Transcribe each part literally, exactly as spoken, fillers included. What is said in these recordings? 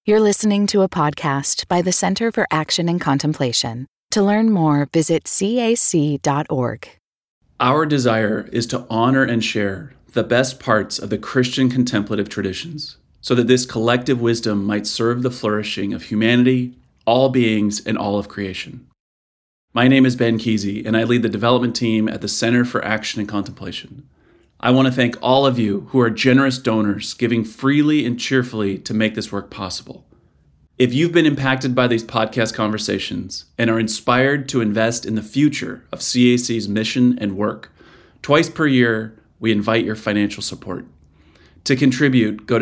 You're listening to a podcast by the Center for Action and Contemplation. To learn more, visit C A C dot org. Our desire is to honor and share the best parts of the Christian contemplative traditions, so that this collective wisdom might serve the flourishing of humanity, all beings, and all of creation. My name is Ben Kesey, and I lead the development team at the Center for Action and Contemplation. I want to thank all of you who are generous donors, giving freely and cheerfully to make this work possible. If you've been impacted by these podcast conversations and are inspired to invest in the future of C A C's mission and work, twice per year, we invite your financial support. To contribute, go to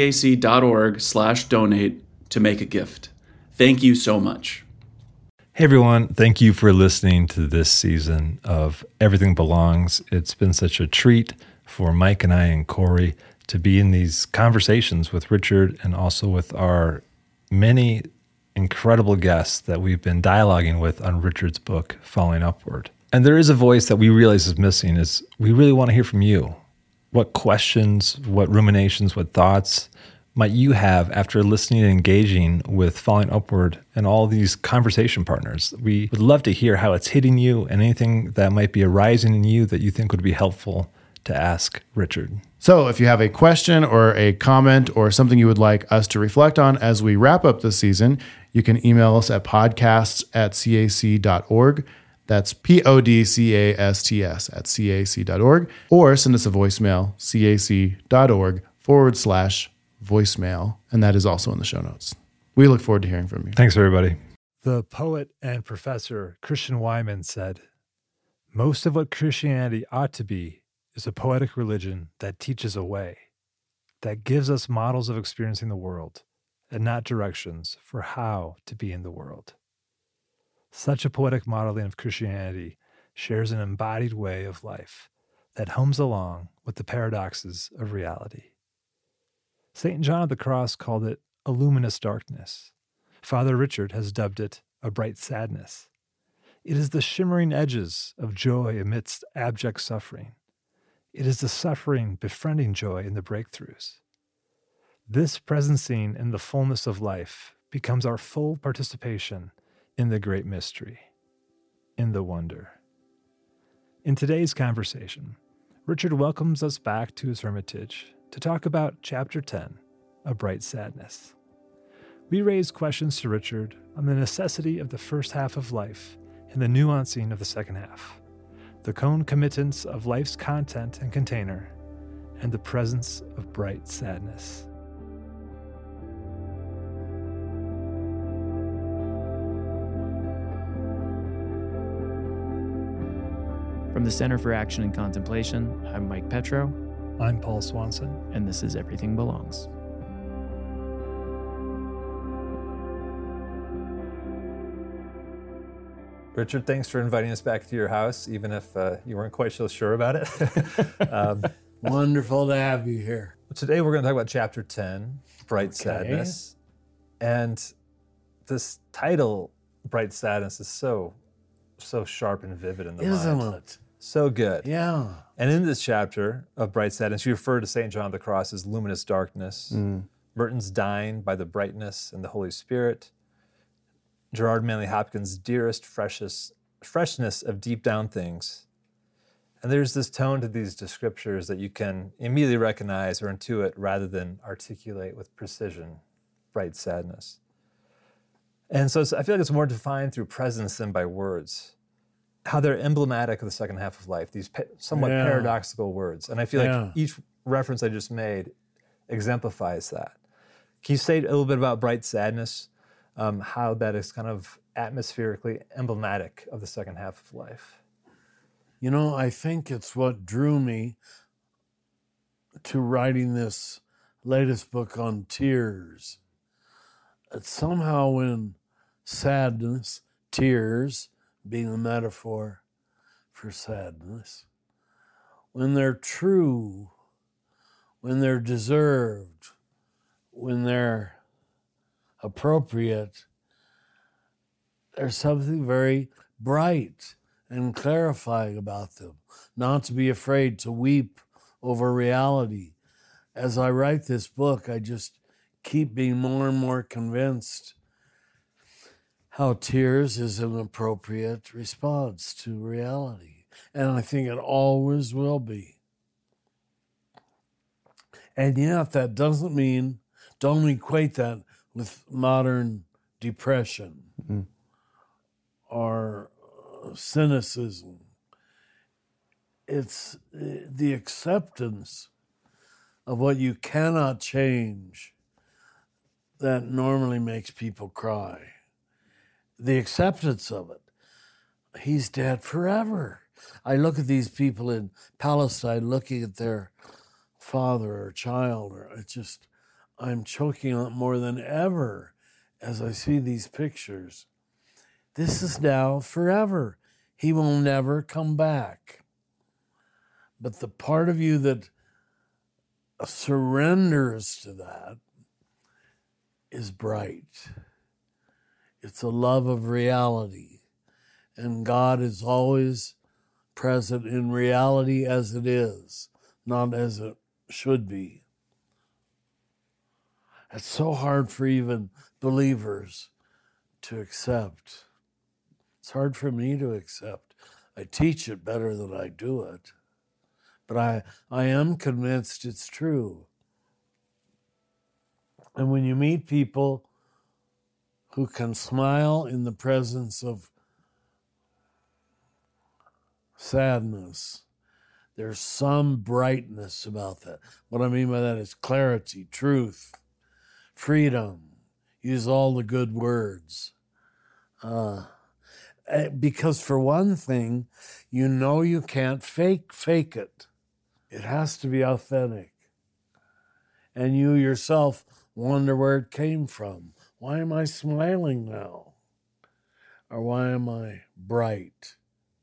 cac.org slash donate to make a gift. Thank you so much. Hey everyone, thank you for listening to this season of Everything Belongs. It's been such a treat for Mike and I and Corey to be in these conversations with Richard and also with our many incredible guests that we've been dialoguing with on Richard's book, Falling Upward. And there is a voice that we realize is missing, is we really want to hear from you. What questions, what ruminations, what thoughts might you have after listening and engaging with Falling Upward and all these conversation partners? We would love to hear how it's hitting you and anything that might be arising in you that you think would be helpful to ask Richard. So if you have a question or a comment or something you would like us to reflect on as we wrap up this season, you can email us at podcasts at cac.org. That's P O D C A S T S at cac.org, or send us a voicemail, cac.org forward slash voicemail, and that is also in the show notes. We look forward to hearing from you. Thanks, everybody. The poet and professor Christian Wiman said, "Most of what Christianity ought to be is a poetic religion that teaches a way, that gives us models of experiencing the world, and not directions for how to be in the world." Such a poetic modeling of Christianity shares an embodied way of life that hums along with the paradoxes of reality. Saint John of the Cross called it a luminous darkness. Father Richard has dubbed it a bright sadness. It is the shimmering edges of joy amidst abject suffering. It is the suffering befriending joy in the breakthroughs. This presencing in the fullness of life becomes our full participation in the great mystery, in the wonder. In today's conversation, Richard welcomes us back to his hermitage to talk about Chapter ten, A Bright Sadness. We raise questions to Richard on the necessity of the first half of life and the nuancing of the second half, the concomitance of life's content and container, and the presence of bright sadness. From the Center for Action and Contemplation, I'm Mike Petro. I'm Paul Swanson. And this is Everything Belongs. Richard, thanks for inviting us back to your house, even if uh, you weren't quite so sure about it. um, Wonderful to have you here. Today we're going to talk about Chapter ten, Bright Okay. Sadness. And this title, Bright Sadness, is so, so sharp and vivid in the Isn't mind. it? So good. Yeah. And in this chapter of Bright Sadness, you refer to Saint John of the Cross as luminous darkness, Mm. Merton's dying by the brightness and the Holy Spirit, Gerard Manley Hopkins' dearest freshest, freshness of deep down things. And there's this tone to these descriptors that you can immediately recognize or intuit rather than articulate with precision, bright sadness. And so it's, I feel like it's more defined through presence than by words. How they're emblematic of the second half of life, these pa- somewhat Yeah. paradoxical words. And I feel Yeah. like each reference I just made exemplifies that. Can you say a little bit about bright sadness, um, how that is kind of atmospherically emblematic of the second half of life? You know, I think it's what drew me to writing this latest book on tears. It's somehow when sadness, tears, being a metaphor for sadness, when they're true, when they're deserved, when they're appropriate, there's something very bright and clarifying about them. Not to be afraid to weep over reality. As I write this book, I just keep being more and more convinced how tears is an appropriate response to reality. And I think it always will be. And yet that doesn't mean, don't equate that with modern depression mm-hmm. or uh, cynicism. It's the acceptance of what you cannot change that normally makes people cry. The acceptance of it. He's dead forever. I look at these people in Palestine looking at their father or child, or it's just, I'm choking on it more than ever as I see these pictures. This is now forever. He will never come back. But the part of you that surrenders to that is bright. It's a love of reality. And God is always present in reality as it is, not as it should be. It's so hard for even believers to accept. It's hard for me to accept. I teach it better than I do it. But I, I am convinced it's true. And when you meet people who can smile in the presence of sadness, there's some brightness about that. What I mean by that is clarity, truth, freedom. Use all the good words. Uh, because for one thing, you know you can't fake fake it. It has to be authentic. And you yourself wonder where it came from. Why am I smiling now? Or why am I bright?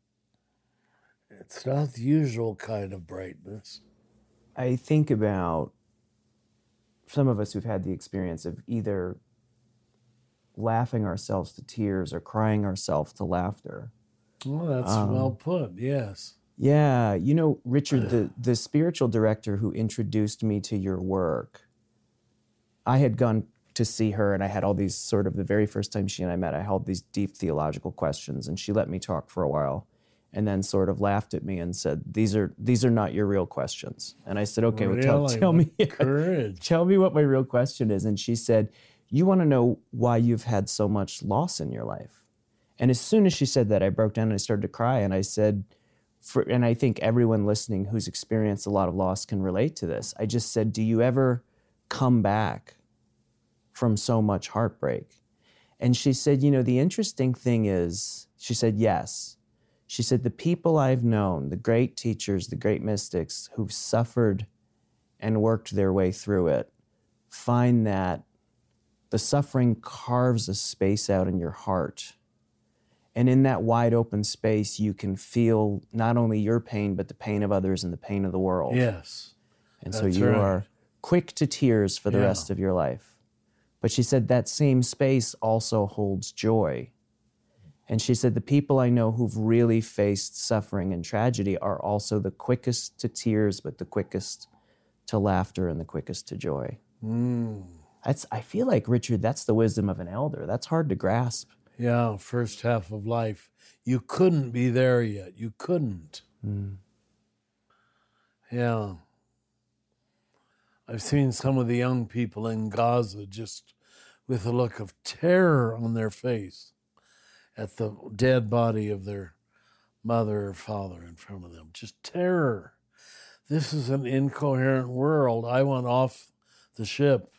It's not the usual kind of brightness. I think about some of us who've had the experience of either laughing ourselves to tears or crying ourselves to laughter. Well, that's um, well put, yes. Yeah, you know, Richard, the, the spiritual director who introduced me to your work, I had gone to see her and I had all these sort of, the very first time she and I met, I held these deep theological questions and she let me talk for a while and then sort of laughed at me and said, these are these are not your real questions. And I said, okay, really? well, tell, tell me Courage. Tell me what my real question is. And she said, you want to know why you've had so much loss in your life. And as soon as she said that, I broke down and I started to cry and I said, for, and I think everyone listening who's experienced a lot of loss can relate to this. I just said, do you ever come back from so much heartbreak? And she said, you know, the interesting thing is, she said, yes. She said, the people I've known, the great teachers, the great mystics who've suffered and worked their way through it, find that the suffering carves a space out in your heart. And in that wide open space, you can feel not only your pain, but the pain of others and the pain of the world. Yes. And so you right. are quick to tears for the yeah. rest of your life. But she said that same space also holds joy. And she said the people I know who've really faced suffering and tragedy are also the quickest to tears, but the quickest to laughter and the quickest to joy. Mm. That's, I feel like, Richard, that's the wisdom of an elder. That's hard to grasp. Yeah, first half of life. You couldn't be there yet. You couldn't. Mm. Yeah. I've seen some of the young people in Gaza just with a look of terror on their face at the dead body of their mother or father in front of them. Just terror. This is an incoherent world. I want off the ship.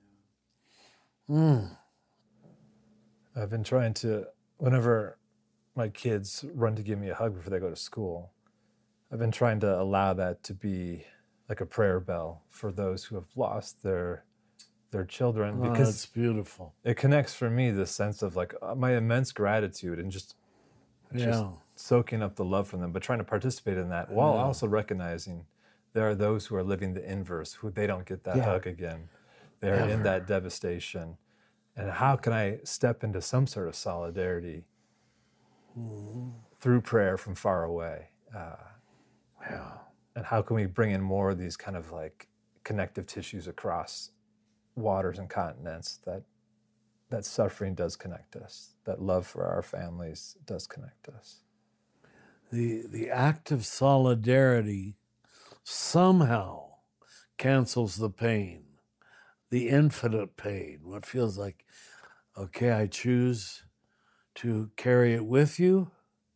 Mm. I've been trying to, whenever my kids run to give me a hug before they go to school, I've been trying to allow that to be like a prayer bell for those who have lost their their children. Oh, because that's beautiful. It connects for me the sense of like my immense gratitude and just, yeah. just soaking up the love from them, but trying to participate in that while yeah. also recognizing there are those who are living the inverse, who they don't get that yeah. hug again. They're Ever. in that devastation. And how can I step into some sort of solidarity mm-hmm. through prayer from far away? Uh, yeah. And how can we bring in more of these kind of like connective tissues across waters and continents, that that suffering does connect us, that love for our families does connect us. The, the act of solidarity somehow cancels the pain, the infinite pain, what feels like, okay, I choose to carry it with you.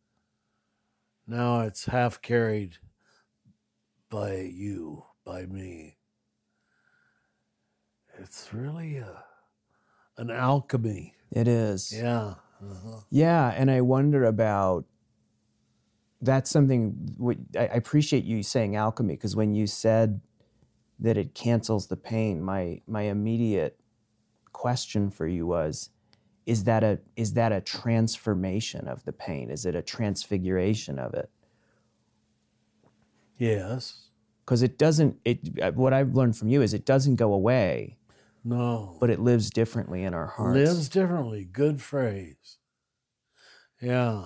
Now it's half carried by you, by me. It's really a, an alchemy. It is. Yeah. Uh-huh. Yeah, and I wonder about, that's something, I appreciate you saying alchemy, because when you said that it cancels the pain, my my immediate question for you was, is that a is that a transformation of the pain? Is it a transfiguration of it? Yes. Because it doesn't, it what I've learned from you is it doesn't go away. No. But it lives differently in our hearts. Lives differently. Good phrase. Yeah.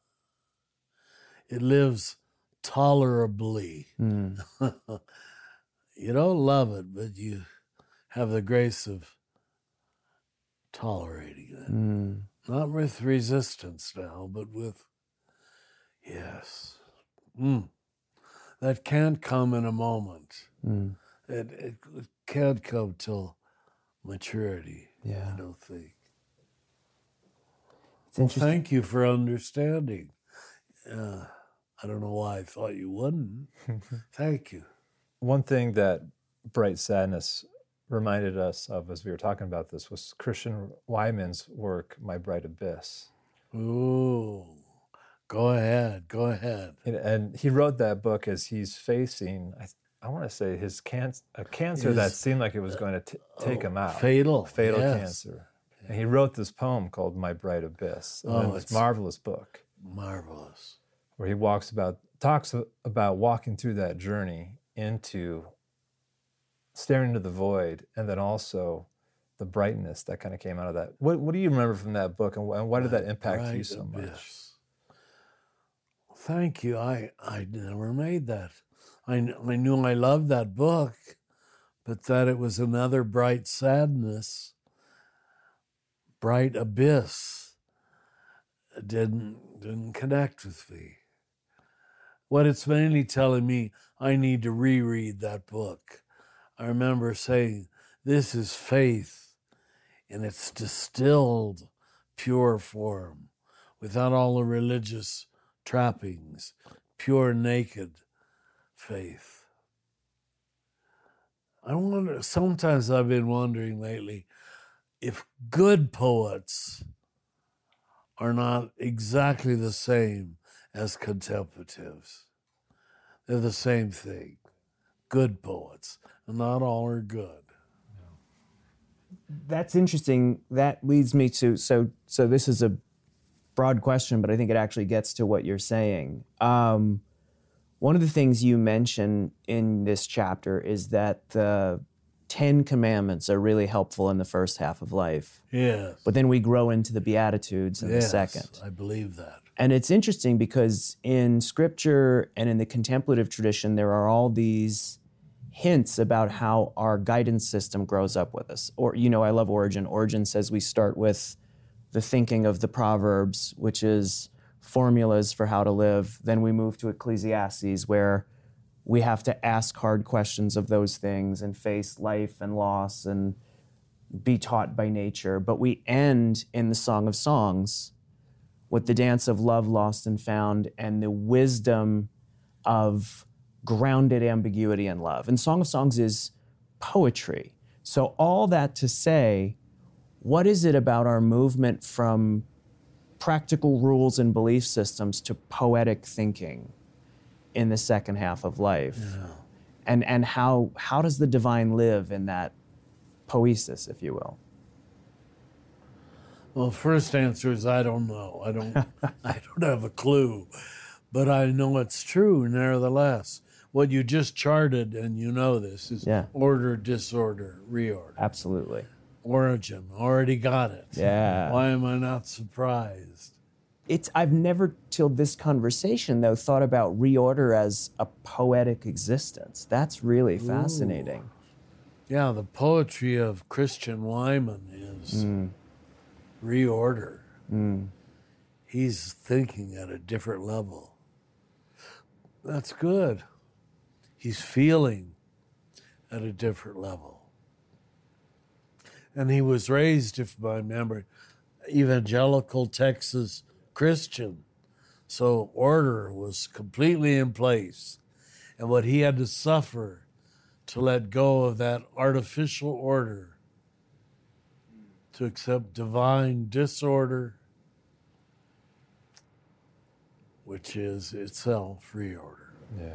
It lives tolerably. Mm. You don't love it, but you have the grace of tolerating it. Mm. Not with resistance now, but with, yes. Mm. That can't come in a moment. Mm. It, it, it can't come till maturity, Yeah. I don't think. It's Well, interesting. thank you for understanding. Uh, I don't know why I thought you wouldn't. Thank you. One thing that Bright Sadness reminded us of as we were talking about this was Christian Wyman's work, My Bright Abyss. Ooh, go ahead, go ahead. And, and he wrote that book as he's facing, I, I want to say, his can, a cancer His- that seemed like it was going to t- take Oh, him out. Fatal. Fatal yes. cancer. And he wrote this poem called My Bright Abyss. And Oh, in this it's- marvelous book Marvelous. where he walks about, talks about walking through that journey into staring into the void, and then also the brightness that kind of came out of that. What What do you remember from that book, and, wh- and why did that impact you Bright so much? abyss. Thank you. I, I never made that. I, kn- I knew I loved that book, but that it was another bright sadness, bright abyss, didn't didn't connect with me. What it's mainly telling me, I need to reread that book. I remember saying, this is faith in its distilled, pure form, without all the religious trappings, pure, naked faith. I wonder, sometimes I've been wondering lately if good poets are not exactly the same as contemplatives. They're the same thing. Good poets. And not all are good. That's interesting. That leads me to, so so this is a broad question, but I think it actually gets to what you're saying. Um, one of the things you mention in this chapter is that the Ten Commandments are really helpful in the first half of life. Yes. But then we grow into the Beatitudes in yes, the second. I believe that. And it's interesting because in scripture and in the contemplative tradition, there are all these hints about how our guidance system grows up with us. Or, you know, I love Origen. Origen says we start with the thinking of the Proverbs, which is formulas for how to live. Then we move to Ecclesiastes, where we have to ask hard questions of those things and face life and loss and be taught by nature. But we end in the Song of Songs with the dance of love lost and found and the wisdom of grounded ambiguity in love. And Song of Songs is poetry. So all that to say, what is it about our movement from practical rules and belief systems to poetic thinking in the second half of life? Yeah. And and how how does the divine live in that poesis, if you will? Well, first answer is I don't know. I don't I don't have a clue. But I know it's true nevertheless. What you just charted, and you know this, is Yeah. order, disorder, reorder. Absolutely. Origin, already got it. Yeah. Why am I not surprised? It's I've never till this conversation though thought about reorder as a poetic existence. That's really fascinating. Yeah, the poetry of Christian Wyman is Mm. reorder. Mm. He's thinking at a different level. That's good. He's feeling at a different level. And he was raised, if I remember, evangelical Texas Christian. So order was completely in place. And what he had to suffer to let go of that artificial order, to accept divine disorder, which is itself reorder. Yeah.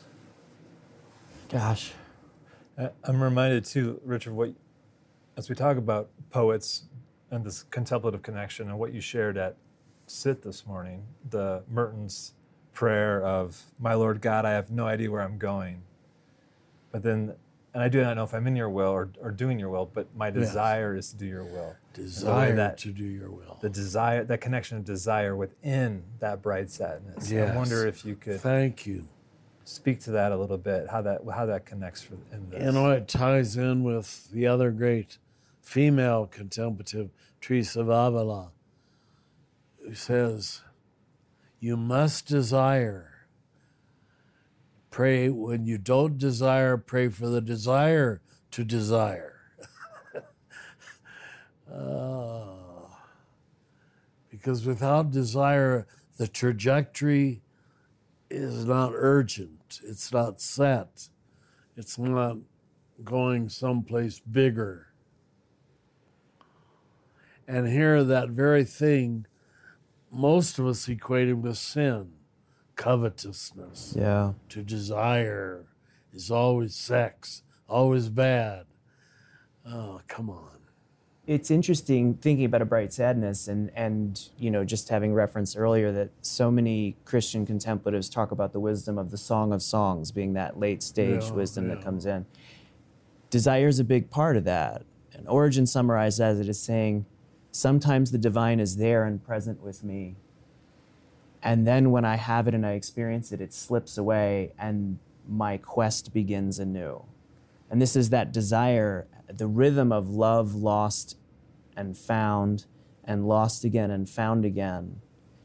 Gosh. I- I'm reminded too, Richard, what as we talk about poets and this contemplative connection and what you shared at Sit this morning, the Merton's prayer of, my Lord God, I have no idea where I'm going. But then, and I do not know if I'm in your will or, or doing your will, but my desire yes. is to do your will. Desire that, to do your will. The desire, that connection of desire within that bright sadness. Yes. I wonder if you could Thank you. speak to that a little bit, how that how that connects for, in this. You know, it ties in with the other great female contemplative, Teresa of Avila, who says, you must desire. Pray when you don't desire, pray for the desire to desire. uh, because without desire, the trajectory is not urgent. It's not set. It's not going someplace bigger. And here, that very thing, most of us equated with sin, covetousness. Yeah. To desire is always sex, always bad. Oh, come on. It's interesting thinking about a bright sadness and, and, you know, just having referenced earlier that so many Christian contemplatives talk about the wisdom of the Song of Songs being that late stage Yeah, wisdom yeah. that comes in. Desire is a big part of that. And Origen summarized as it is saying, sometimes the divine is there and present with me. And then when I have it and I experience it, it slips away and my quest begins anew. And this is that desire, the rhythm of love lost and found and lost again and found again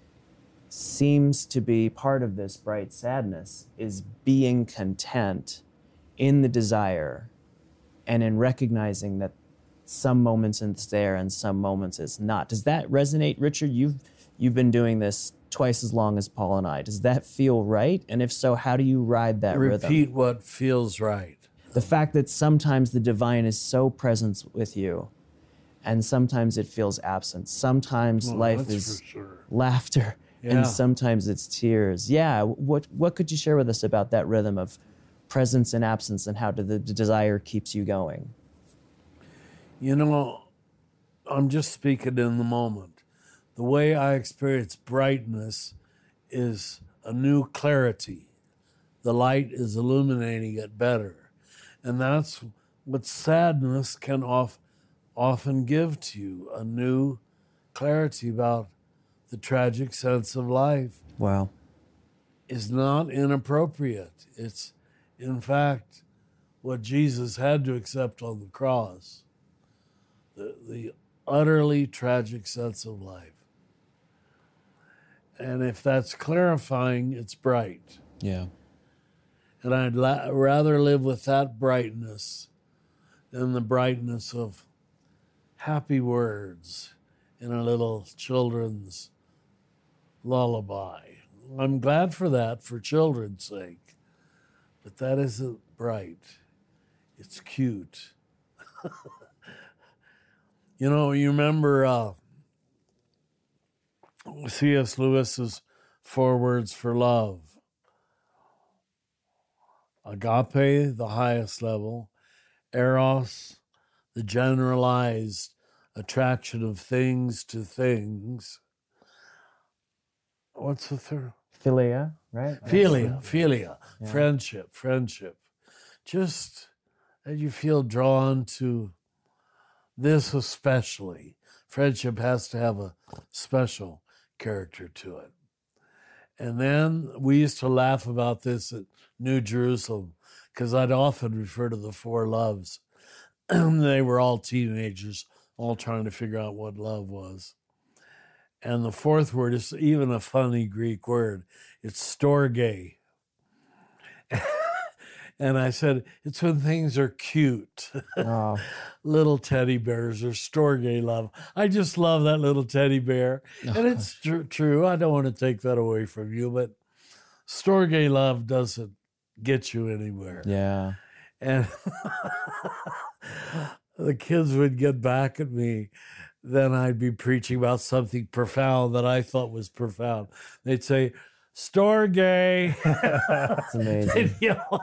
seems to be part of this bright sadness, is being content in the desire and in recognizing that some moments it's there and some moments it's not. Does that resonate, Richard? You've you've been doing this twice as long as Paul and I. Does that feel right? And if so, how do you ride that rhythm? Repeat what feels right. The fact that sometimes the divine is so present with you and sometimes it feels absent. Sometimes Well, life that's is for sure. laughter Yeah. and sometimes it's tears. Yeah, what what could you share with us about that rhythm of presence and absence and how the, the desire keeps you going? You know, I'm just speaking in the moment. The way I experience brightness is a new clarity. The light is illuminating it better. And that's what sadness can off, often give to you, a new clarity about the tragic sense of life. Wow. Is not inappropriate. It's, in fact, what Jesus had to accept on the cross. The, the utterly tragic sense of life. And if that's clarifying, it's bright. Yeah. And I'd la- rather live with that brightness than the brightness of happy words in a little children's lullaby. I'm glad for that, for children's sake. But that isn't bright. It's cute. You know, you remember uh, C S Lewis's Four Words for Love. Agape, the highest level. Eros, the generalized attraction of things to things. What's the third? Philia, right? Philia, philia, Yeah. friendship, friendship. Just that you feel drawn to this especially. Friendship has to have a special character to it. And then we used to laugh about this at New Jerusalem because I'd often refer to the four loves. they were all teenagers, all trying to figure out what love was. And the fourth word is even a funny Greek word. It's storge. And I said, it's when things are cute. Oh. Little teddy bears are storge love. I just love that little teddy bear. And it's tr- true. I don't want to take that away from you, but storge love doesn't get you anywhere. Yeah. And the kids would get back at me. Then I'd be preaching about something profound that I thought was profound. They'd say, storge. That's amazing. You know,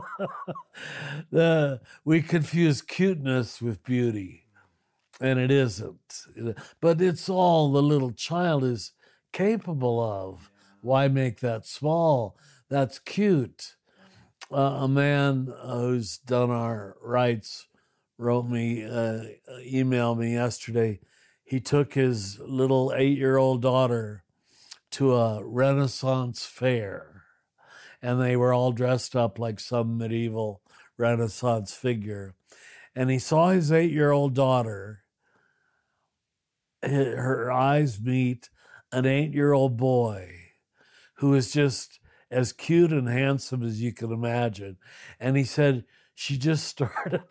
the, we confuse cuteness with beauty, and it isn't. But it's all the little child is capable of. Why make that small? That's cute. Uh, a man who's done our rites wrote me, uh, emailed me yesterday. He took his little eight-year-old daughter to a Renaissance fair, and they were all dressed up like some medieval Renaissance figure. And he saw his eight-year-old daughter, her eyes meet an eight-year-old boy who is just as cute and handsome as you can imagine. And he said, she just started,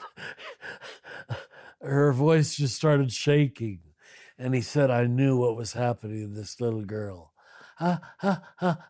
her voice just started shaking. And he said, I knew what was happening to this little girl. Ah, ah,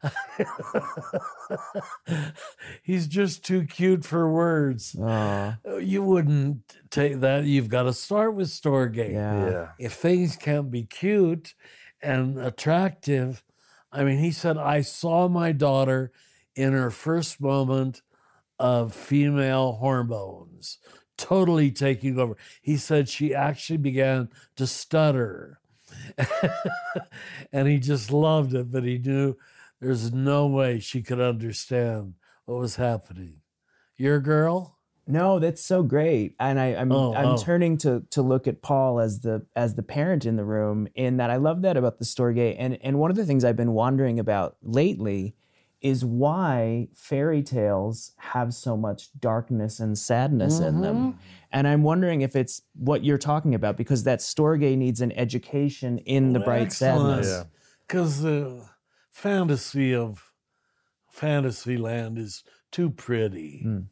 ah. He's just too cute for words. Oh. You wouldn't take that. You've got to start with storge. Yeah. Yeah. If things can't be cute and attractive, I mean, he said, I saw my daughter in her first moment of female hormones, totally taking over. He said she actually began to stutter. And he just loved it, but he knew there's no way she could understand what was happening. Your girl? No, that's so great, and I, I'm Oh, I'm oh. turning to to look at Paul as the as the parent in the room. In that, I love that about the storge, and and one of the things I've been wondering about lately is why fairy tales have so much darkness and sadness in them. And I'm wondering if it's what you're talking about, because that storge needs an education in the bright sadness. Yeah. Because the fantasy of Fantasyland is too pretty. Mm.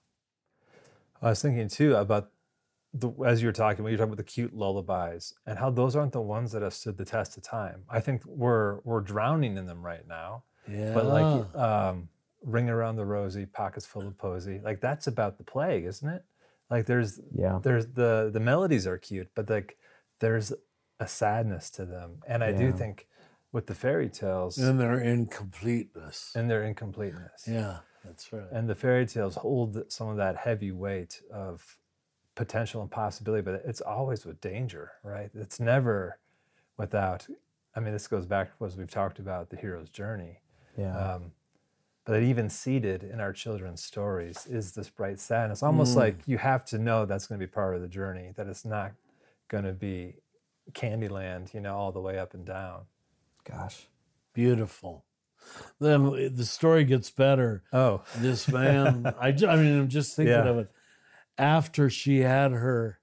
I was thinking too about the, as you were talking, when you were talking about the cute lullabies and how those aren't the ones that have stood the test of time. I think we're we're drowning in them right now. Yeah. But like um, Ring Around the Rosie, Pockets Full of Posy, like that's about the plague, isn't it? Like there's Yeah. there's the the melodies are cute, but like there's a sadness to them. And I do Yeah. think with the fairy tales in their incompleteness. and their incompleteness. Yeah, that's right. And the fairy tales hold some of that heavy weight of potential and possibility, but it's always with danger, right? It's never without, I mean, this goes back as we've talked about the hero's journey. Yeah. Um, but even seated in our children's stories is this bright sadness. Almost Mm. like you have to know that's going to be part of the journey, that it's not going to be Candyland, you know, all the way up and down. Gosh. Beautiful. Then the story gets better. Oh, This man, I, ju- I mean, I'm just thinking Yeah. of it. After she had her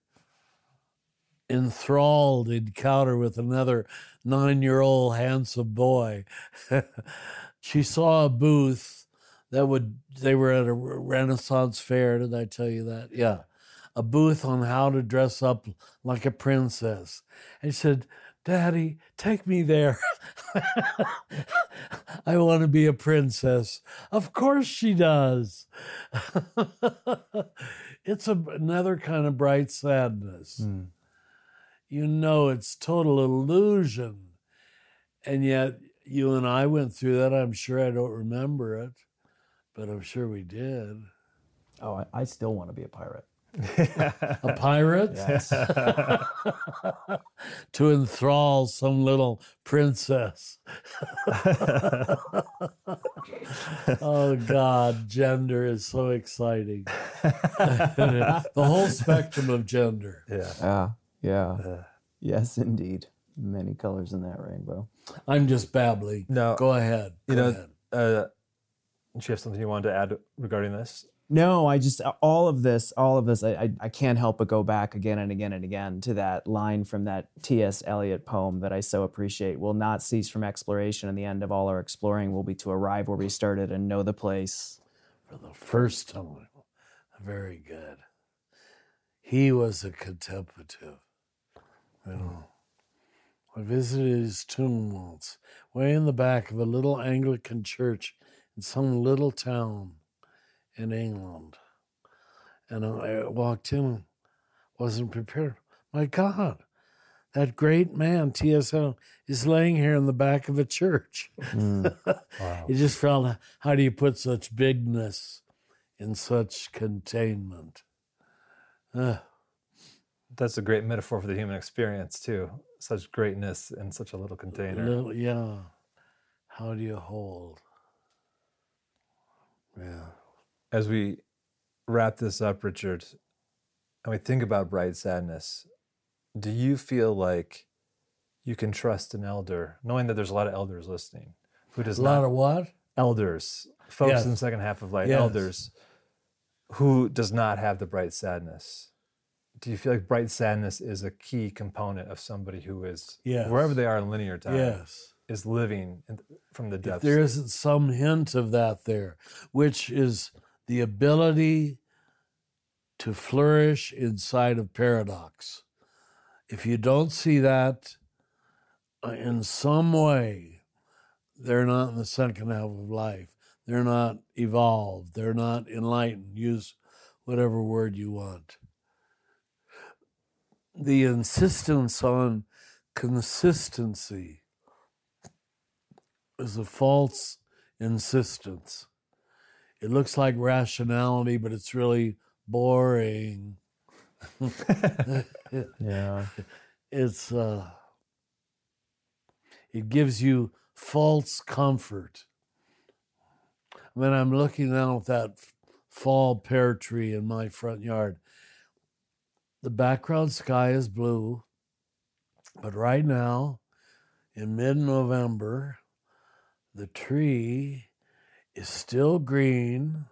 enthralled encounter with another nine-year-old handsome boy, she saw a booth that would, they were at a Renaissance fair. Did I tell you that? Yeah. A booth on how to dress up like a princess. And she said, Daddy, take me there. I want to be a princess. Of course she does. It's a, another kind of bright sadness. Mm. You know it's total illusion. And yet you and I went through that. I'm sure I don't remember it, but I'm sure we did. Oh, I, I still want to be a pirate. A pirate? To enthrall some little princess. Oh, God, gender is so exciting. The whole spectrum of gender. yeah. Ah, yeah. Uh, Yes, indeed. Many colors in that rainbow. I'm just babbling. No, Go ahead. you Go know, ahead. uh, do you have something you wanted to add regarding this? No, I just, all of this, all of this, I, I, I can't help but go back again and again and again to that line from that T S Eliot poem that I so appreciate. We'll not cease from exploration, and the end of all our exploring will be to arrive where we started and know the place. For the first time. Very good. He was a contemplative. You know, I visited his tomb once, way in the back of a little Anglican church in some little town in England. And I walked in and wasn't prepared. My God, that great man, T S Eliot, is laying here in the back of a church. Mm. Wow. You just felt, how do you put such bigness in such containment? Uh, That's a great metaphor for the human experience, too. Such greatness in such a little container. Little, yeah. How do you hold? Yeah. As we wrap this up, Richard, and we think about bright sadness, do you feel like you can trust an elder, knowing that there's a lot of elders listening, who does a not... lot of what? Elders. Folks yes. in the second half of life, yes. elders, who does not have the bright sadness. Do you feel like bright sadness is a key component of somebody who is, yes. wherever they are in linear time, yes. is living in, from the depths? If there isn't some hint of that there, which is the ability to flourish inside of paradox. If you don't see that in some way, they're not in the second half of life. They're not evolved. They're not enlightened. Use whatever word you want. The insistence on consistency is a false insistence. It looks like rationality, but it's really boring. Yeah. It's uh it gives you false comfort. When I'm looking out at that fall pear tree in my front yard, the background sky is blue, but right now, in mid-November, the tree is still green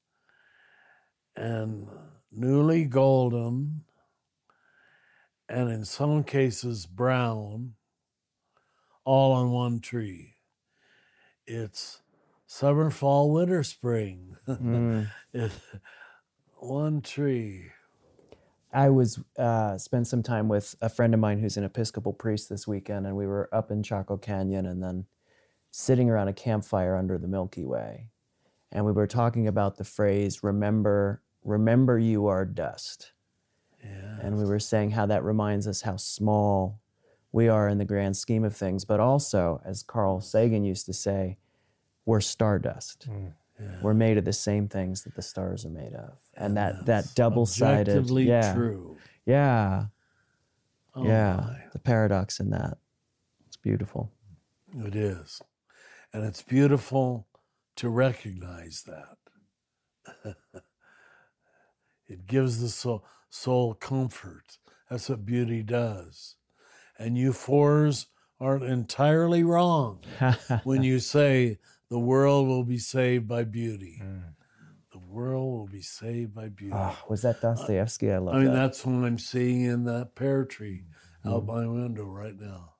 and newly golden, and in some cases brown, all on one tree. It's summer, fall, winter, spring. Mm. It's one tree. I was uh, spent some time with a friend of mine who's an Episcopal priest this weekend, and we were up in Chaco Canyon and then sitting around a campfire under the Milky Way. And we were talking about the phrase, remember, remember you are dust. Yeah. And we were saying how that reminds us how small we are in the grand scheme of things, but also, as Carl Sagan used to say, we're stardust. Mm. Yeah. We're made of the same things that the stars are made of. And that, that double-sided... Objectively yeah, true. Yeah. Oh yeah. My. The paradox in that. It's beautiful. It is. And it's beautiful to recognize that. It gives the soul, soul comfort. That's what beauty does. And you fours aren't entirely wrong when you say the world will be saved by beauty. Mm. The world will be saved by beauty. Oh, was that Dostoevsky? I love I mean, that. that's what I'm seeing in that pear tree mm. out my window right now.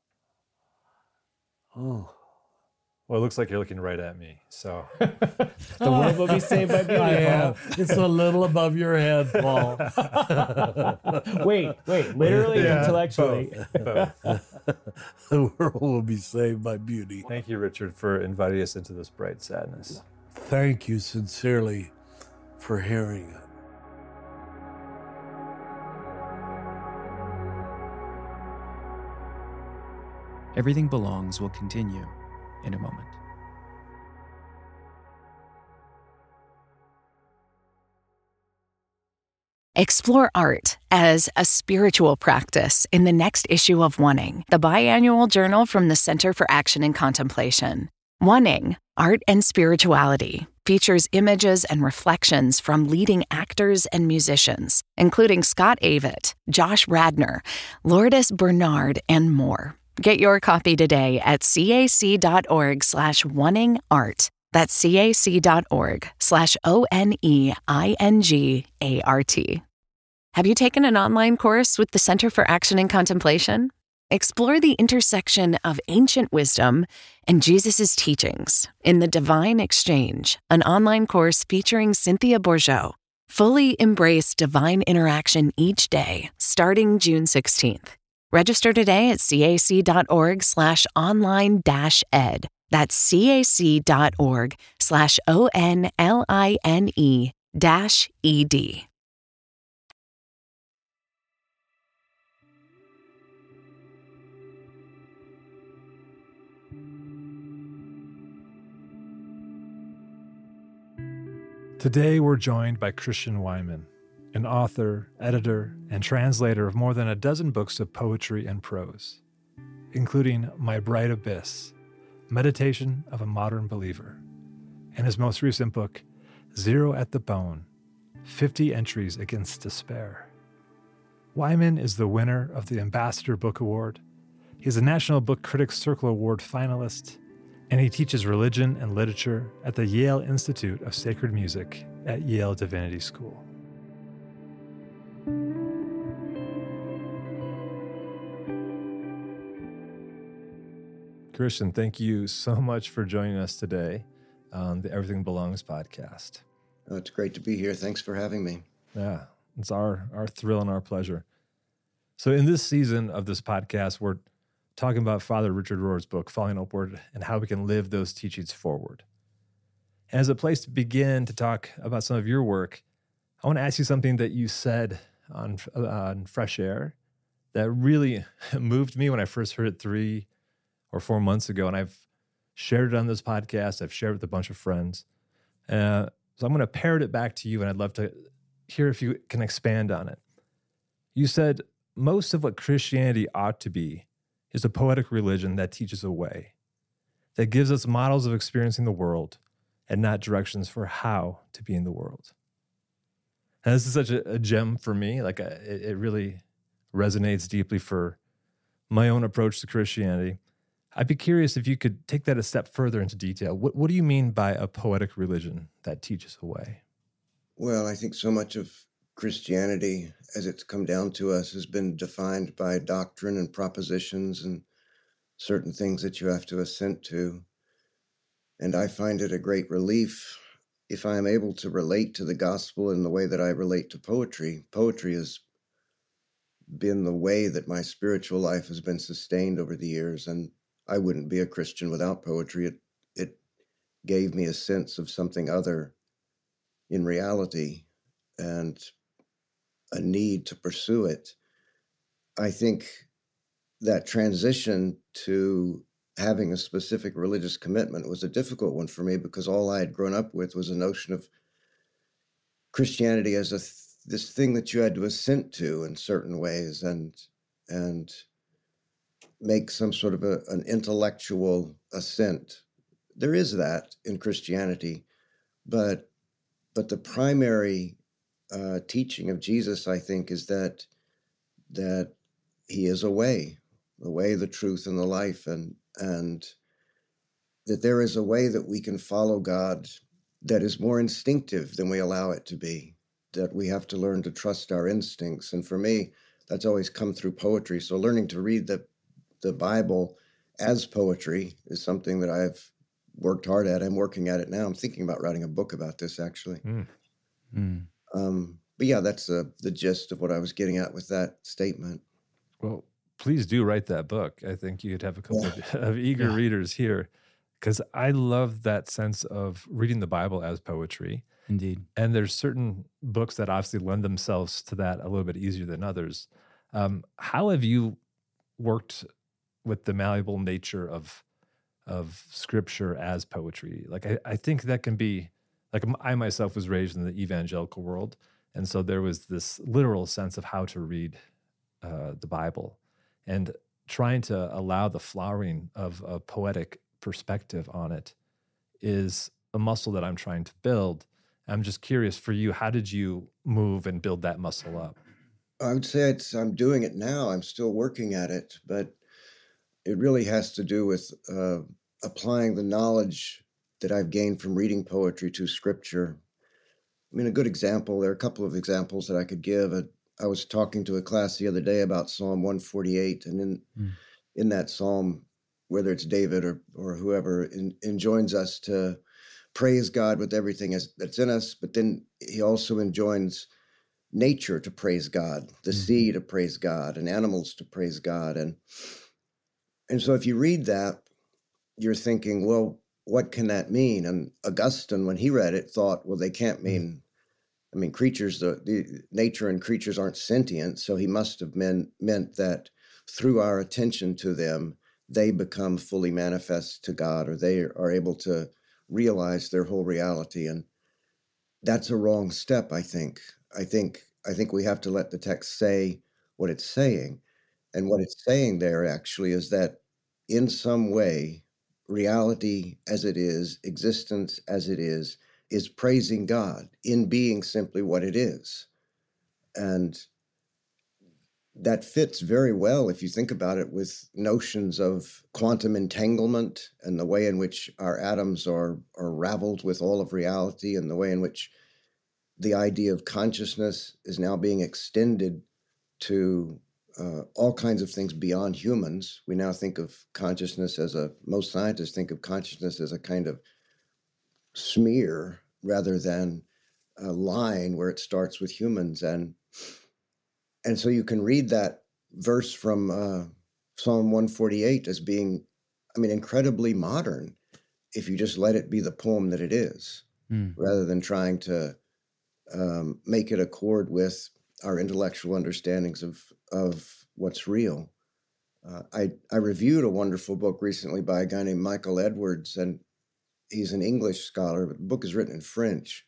Oh. Well, it looks like you're looking right at me, so. The world will be saved by beauty, I am. It's a little above your head, Paul. wait, wait, literally, yeah, intellectually. Both, both. The world will be saved by beauty. Thank you, Richard, for inviting us into this bright sadness. Thank you sincerely for hearing it. Everything Belongs will continue in a moment. Explore art as a spiritual practice in the next issue of Oneing, the biannual journal from the Center for Action and Contemplation. Oneing, Art and Spirituality, features images and reflections from leading actors and musicians, including Scott Avett, Josh Radnor, Lourdes Bernard, and more. Get your copy today at cac.org slash oneing art. That's cac.org slash O-N-E-I-N-G-A-R-T. Have you taken an online course with the Center for Action and Contemplation? Explore the intersection of ancient wisdom and Jesus' teachings in The Divine Exchange, an online course featuring Cynthia Bourgeau. Fully embrace divine interaction each day, starting June sixteenth. Register today at cac.org slash online dash ed. That's cac.org slash O-N-L-I-N-E dash E-D. Today, we're joined by Christian Wiman, an author, editor, and translator of more than a dozen books of poetry and prose, including My Bright Abyss, Meditation of a Modern Believer, and his most recent book, Zero at the Bone, fifty Entries Against Despair. Wiman is the winner of the Ambassador Book Award. He's a National Book Critics Circle Award finalist, and he teaches religion and literature at the Yale Institute of Sacred Music at Yale Divinity School. Christian, thank you so much for joining us today on the Everything Belongs podcast. Oh, it's great to be here. Thanks for having me. Yeah, it's our, our thrill and our pleasure. So in this season of this podcast, we're talking about Father Richard Rohr's book, Falling Upward, and how we can live those teachings forward. And as a place to begin to talk about some of your work, I want to ask you something that you said on, uh, on Fresh Air that really moved me when I first heard it three or four months ago, and I've shared it on this podcast. I've shared it with a bunch of friends. Uh, so I'm going to parrot it back to you, and I'd love to hear if you can expand on it. You said, most of what Christianity ought to be is a poetic religion that teaches a way, that gives us models of experiencing the world and not directions for how to be in the world. And this is such a, a gem for me. Like a, it, it really resonates deeply for my own approach to Christianity. I'd be curious if you could take that a step further into detail. What, what do you mean by a poetic religion that teaches a way? Well, I think so much of Christianity, as it's come down to us, has been defined by doctrine and propositions and certain things that you have to assent to. And I find it a great relief if I am able to relate to the gospel in the way that I relate to poetry. Poetry has been the way that my spiritual life has been sustained over the years, and I wouldn't be a Christian without poetry. It, it gave me a sense of something other in reality and a need to pursue it. I think that transition to having a specific religious commitment was a difficult one for me because all I had grown up with was a notion of Christianity as a th- this thing that you had to assent to in certain ways and and make some sort of a, an intellectual assent. There is that in Christianity, but but the primary uh, teaching of Jesus, I think, is that that he is a way, the way, the truth, and the life, and and that there is a way that we can follow God that is more instinctive than we allow it to be, that we have to learn to trust our instincts. And for me, that's always come through poetry. So learning to read the, the Bible as poetry is something that I've worked hard at. I'm working at it now. I'm thinking about writing a book about this, actually. Mm. Mm. Um, but yeah, that's uh, the gist of what I was getting at with that statement. Well, please do write that book. I think you'd have a couple of, of eager yeah. readers here, because I love that sense of reading the Bible as poetry. Indeed. And there's certain books that obviously lend themselves to that a little bit easier than others. Um, how have you worked with the malleable nature of of Scripture as poetry? Like, I, I think that can be, like, I myself was raised in the evangelical world, and so there was this literal sense of how to read uh, the Bible, and trying to allow the flowering of a poetic perspective on it is a muscle that I'm trying to build. I'm just curious for you, how did you move and build that muscle up? I would say it's, I'm doing it now. I'm still working at it, but it really has to do with uh, applying the knowledge that I've gained from reading poetry to scripture. I mean, a good example, there are a couple of examples that I could give. Uh, I was talking to a class the other day about Psalm one forty-eight, and in mm. in that psalm, whether it's David or or whoever, in, enjoins us to praise God with everything as, that's in us, but then he also enjoins nature to praise God, the mm. sea to praise God, and animals to praise God. And and so if you read that, you're thinking, well, what can that mean? And Augustine, when he read it, thought, well, they can't mean, I mean, creatures, the, the nature and creatures aren't sentient, so he must have meant, meant that through our attention to them, they become fully manifest to God, or they are able to realize their whole reality. And that's a wrong step, I think. I think I think we have to let the text say what it's saying. And what it's saying there actually is that in some way, reality as it is, existence as it is, is praising God in being simply what it is. And that fits very well, if you think about it, with notions of quantum entanglement and the way in which our atoms are, are raveled with all of reality, and the way in which the idea of consciousness is now being extended to uh, all kinds of things beyond humans. We now think of consciousness as a, most scientists think of consciousness as a kind of smear rather than a line where it starts with humans. And and so you can read that verse from uh, Psalm one forty-eight as being, I mean, incredibly modern if you just let it be the poem that it is, mm. rather than trying to um, make it accord with our intellectual understandings of of what's real. Uh, I I reviewed a wonderful book recently by a guy named Michael Edwards, and he's an English scholar, but the book is written in French.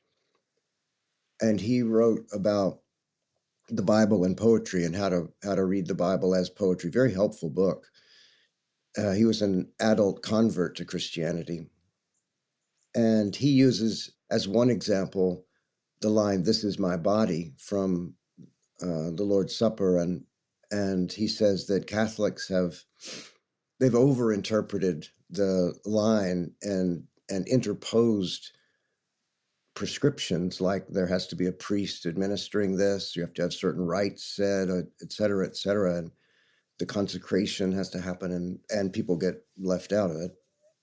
And he wrote about the Bible and poetry and how to how to read the Bible as poetry. Very helpful book. Uh, he was an adult convert to Christianity, and he uses as one example the line, "This is my body," from uh, the Lord's Supper, and and he says that Catholics have they've overinterpreted the line and and interposed prescriptions, like there has to be a priest administering this, you have to have certain rites said, uh, et cetera, et cetera, and the consecration has to happen, and and people get left out of it.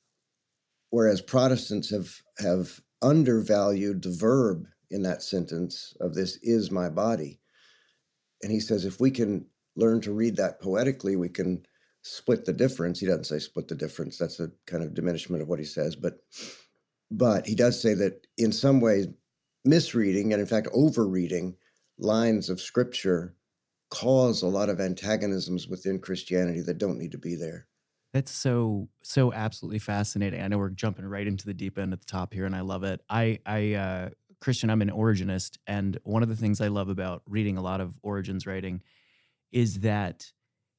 Whereas Protestants have have undervalued the verb in that sentence of "this is my body." And he says if we can learn to read that poetically, we can split the difference. He doesn't say split the difference. That's a kind of diminishment of what he says. But but he does say that in some ways, misreading and in fact overreading lines of scripture cause a lot of antagonisms within Christianity that don't need to be there. That's so, so absolutely fascinating. I know we're jumping right into the deep end at the top here, and I love it. I, I, uh, Christian, I'm an Origenist, and one of the things I love about reading a lot of Origen's writing is that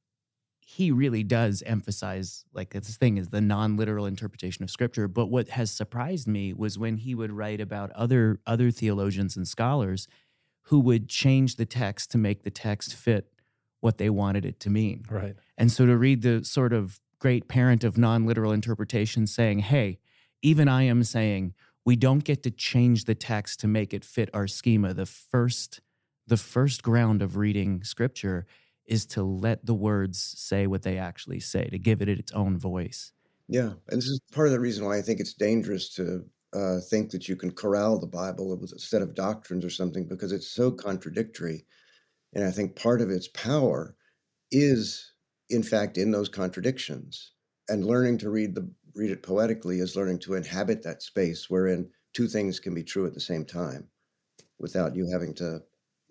he really does emphasize, like this thing is the non-literal interpretation of scripture. But what has surprised me was when he would write about other other theologians and scholars who would change the text to make the text fit what they wanted it to mean. Right. And so to read the sort of great parent of non-literal interpretation saying, hey, even I am saying we don't get to change the text to make it fit our schema. The first, the first ground of reading scripture is to let the words say what they actually say, to give it its own voice. Yeah, and this is part of the reason why I think it's dangerous to uh, think that you can corral the Bible with a set of doctrines or something, because it's so contradictory. And I think part of its power is, in fact, in those contradictions. And learning to read the read it poetically is learning to inhabit that space wherein two things can be true at the same time without you having to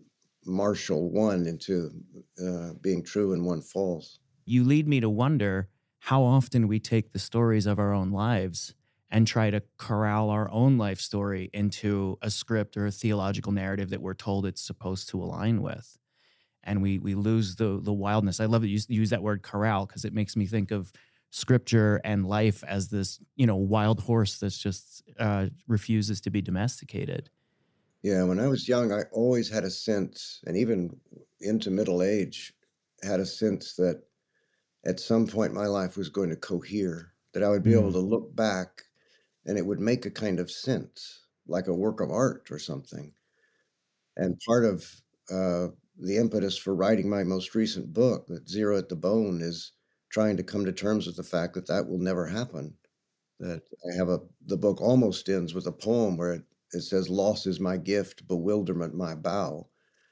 marshal one into uh, being true and one false. You lead me to wonder how often we take the stories of our own lives and try to corral our own life story into a script or a theological narrative that we're told it's supposed to align with. And we we lose the the wildness. I love that you use that word corral, because it makes me think of scripture and life as this, you know, wild horse that's just uh, refuses to be domesticated. Yeah, when I was young, I always had a sense, and even into middle age, had a sense that at some point my life was going to cohere, that I would be mm. able to look back and it would make a kind of sense, like a work of art or something. And part of uh, the impetus for writing my most recent book, that Zero at the Bone, is trying to come to terms with the fact that that will never happen. That I have a, the book almost ends with a poem where it, it says, "Loss is my gift, bewilderment my bow."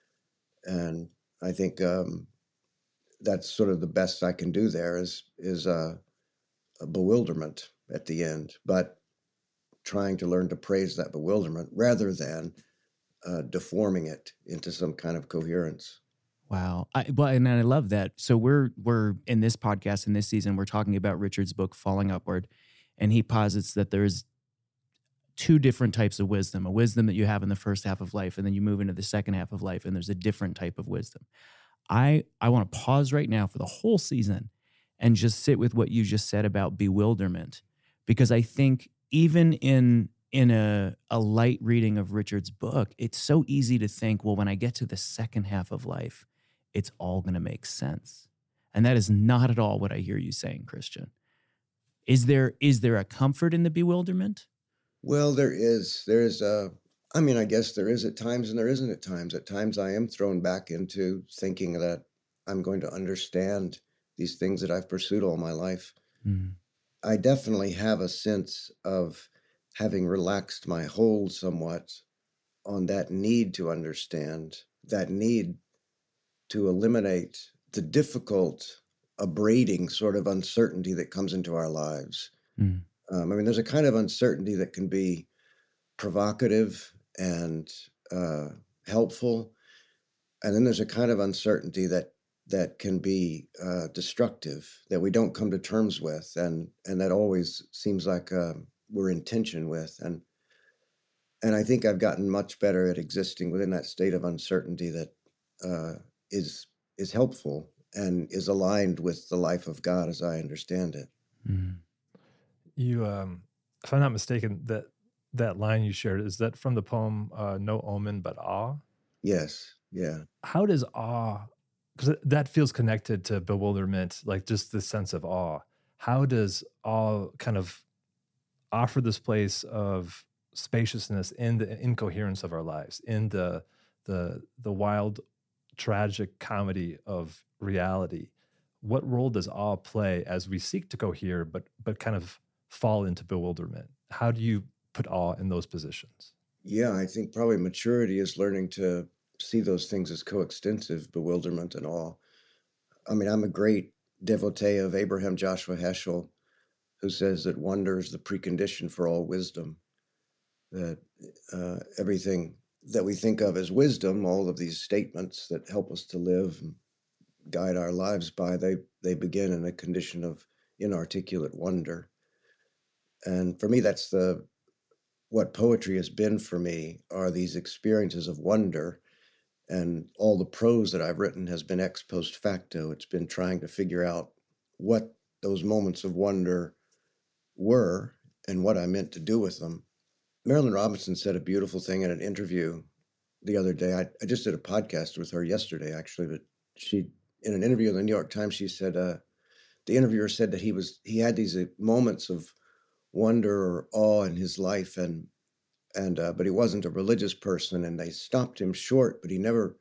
And I think um, that's sort of the best I can do there is, is uh, a bewilderment at the end, but trying to learn to praise that bewilderment rather than uh, deforming it into some kind of coherence. Wow. I, well, and I love that. So we're we're in this podcast in this season, we're talking about Richard's book, Falling Upward, and he posits that there's two different types of wisdom, a wisdom that you have in the first half of life, and then you move into the second half of life, and there's a different type of wisdom. I I want to pause right now for the whole season and just sit with what you just said about bewilderment, because I think even in in a, a light reading of Richard's book, it's so easy to think, well, when I get to the second half of life, it's all going to make sense. And that is not at all what I hear you saying, Christian. Is there is there a comfort in the bewilderment? Well, there is. There is a, I mean, I guess there is at times and there isn't at times. At times I am thrown back into thinking that I'm going to understand these things that I've pursued all my life. Mm. I definitely have a sense of having relaxed my hold somewhat on that need to understand, that need to eliminate the difficult, abrading sort of uncertainty that comes into our lives. Mm. Um, I mean, there's a kind of uncertainty that can be provocative and uh, helpful. And then there's a kind of uncertainty that that can be uh, destructive, that we don't come to terms with, and and that always seems like uh, we're in tension with. And and I think I've gotten much better at existing within that state of uncertainty that uh, is is helpful and is aligned with the life of God as I understand it. Mm. You, um, if I'm not mistaken, that that line you shared, is that from the poem uh, "No Omen But Awe"? Yes, yeah. How does awe, because that feels connected to bewilderment, like just this sense of awe. How does awe kind of offer this place of spaciousness in the incoherence of our lives, in the the the wild, tragic comedy of reality? What role does awe play as we seek to cohere, but but kind of fall into bewilderment? How do you put awe in those positions? Yeah, I think probably maturity is learning to see those things as coextensive, bewilderment and awe. I mean, I'm a great devotee of Abraham Joshua Heschel, who says that wonder is the precondition for all wisdom, that uh, everything that we think of as wisdom, all of these statements that help us to live and guide our lives by, they, they begin in a condition of inarticulate wonder. And for me, that's the what poetry has been for me, are these experiences of wonder. And all the prose that I've written has been ex post facto. It's been trying to figure out what those moments of wonder were and what I meant to do with them. Marilynne Robinson said a beautiful thing in an interview the other day. I, I just did a podcast with her yesterday, actually, but she, in an interview in the New York Times, she said, uh, the interviewer said that he was, he had these uh, moments of wonder or awe in his life, and and uh, but he wasn't a religious person, and they stopped him short, but he never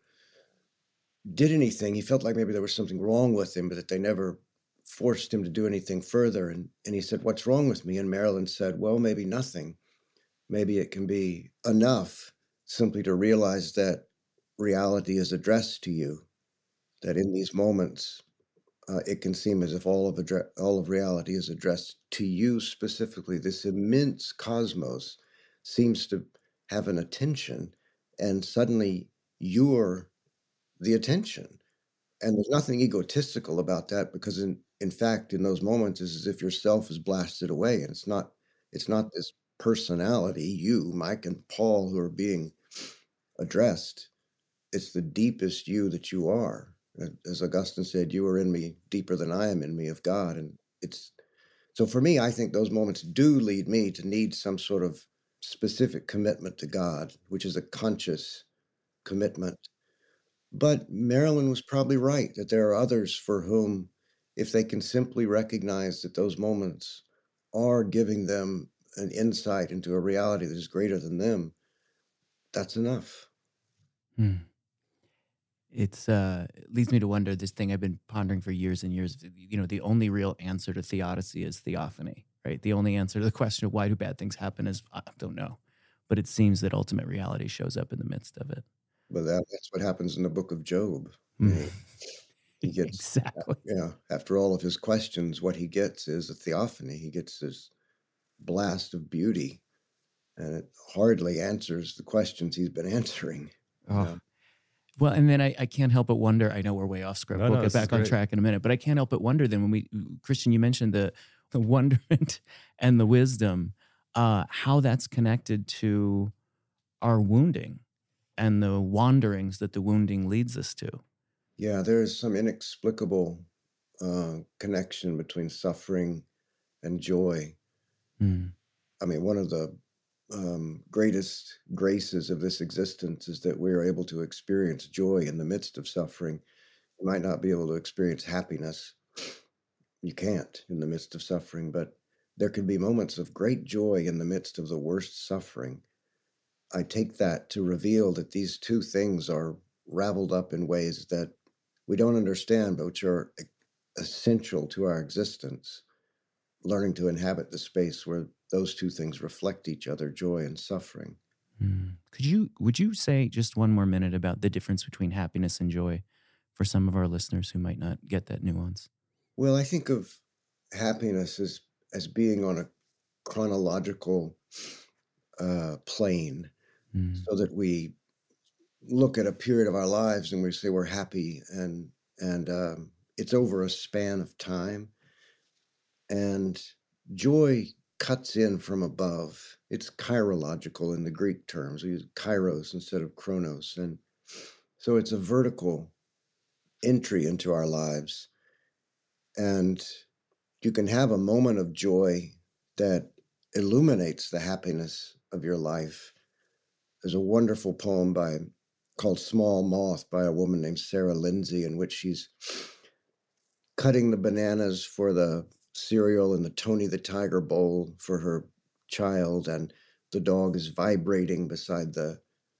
did anything. He felt like maybe there was something wrong with him, but that they never forced him to do anything further. And and he said, "What's wrong with me?" And Marilynne said, "Well, maybe nothing. Maybe it can be enough simply to realize that reality is addressed to you, that in these moments, Uh, it can seem as if all of addre- all of reality is addressed to you specifically. This immense cosmos seems to have an attention, and suddenly you're the attention. And there's nothing egotistical about that, because in, in fact, in those moments, it's as if yourself is blasted away, and it's not it's not this personality, you, Mike and Paul, who are being addressed. It's the deepest you that you are. As Augustine said, "You are in me deeper than I am in me," of God. And it's, so for me, I think those moments do lead me to need some sort of specific commitment to God, which is a conscious commitment. But Marilynne was probably right that there are others for whom, if they can simply recognize that those moments are giving them an insight into a reality that is greater than them, that's enough. Hmm. It's uh, it leads me to wonder this thing I've been pondering for years and years. You know, the only real answer to theodicy is theophany, right? The only answer to the question of why do bad things happen is I don't know, but it seems that ultimate reality shows up in the midst of it. But that, that's what happens in the book of Job. Mm. He gets, Exactly. you know, after all of his questions, what he gets is a theophany. He gets this blast of beauty, and it hardly answers the questions he's been answering. Oh. Yeah. Well, and then I, I can't help but wonder, I know we're way off script. No, We'll no, get this is back on great. track in a minute, but I can't help but wonder then when we, Christian, you mentioned the, the wonderment and the wisdom, uh, how that's connected to our wounding and the wanderings that the wounding leads us to. Yeah, there is some inexplicable uh, connection between suffering and joy. Mm. I mean, one of the um, greatest graces of this existence is that we are able to experience joy in the midst of suffering. You might not be able to experience happiness. You can't in the midst of suffering, but there can be moments of great joy in the midst of the worst suffering. I take that to reveal that these two things are raveled up in ways that we don't understand, but which are essential to our existence. Learning to inhabit the space where those two things reflect each other, joy and suffering. Mm. Could you, would you say just one more minute about the difference between happiness and joy for some of our listeners who might not get that nuance? Well, I think of happiness as, as being on a chronological uh, plane, Mm. so that we look at a period of our lives and we say we're happy, and and um, it's over a span of time. And joy cuts in from above. It's chirological in the Greek terms. We use kairos instead of chronos. And so it's a vertical entry into our lives. And you can have a moment of joy that illuminates the happiness of your life. There's a wonderful poem by called Small Moth by a woman named Sarah Lindsay, in which she's cutting the bananas for the cereal in the Tony the Tiger bowl for her child, and the dog is vibrating beside the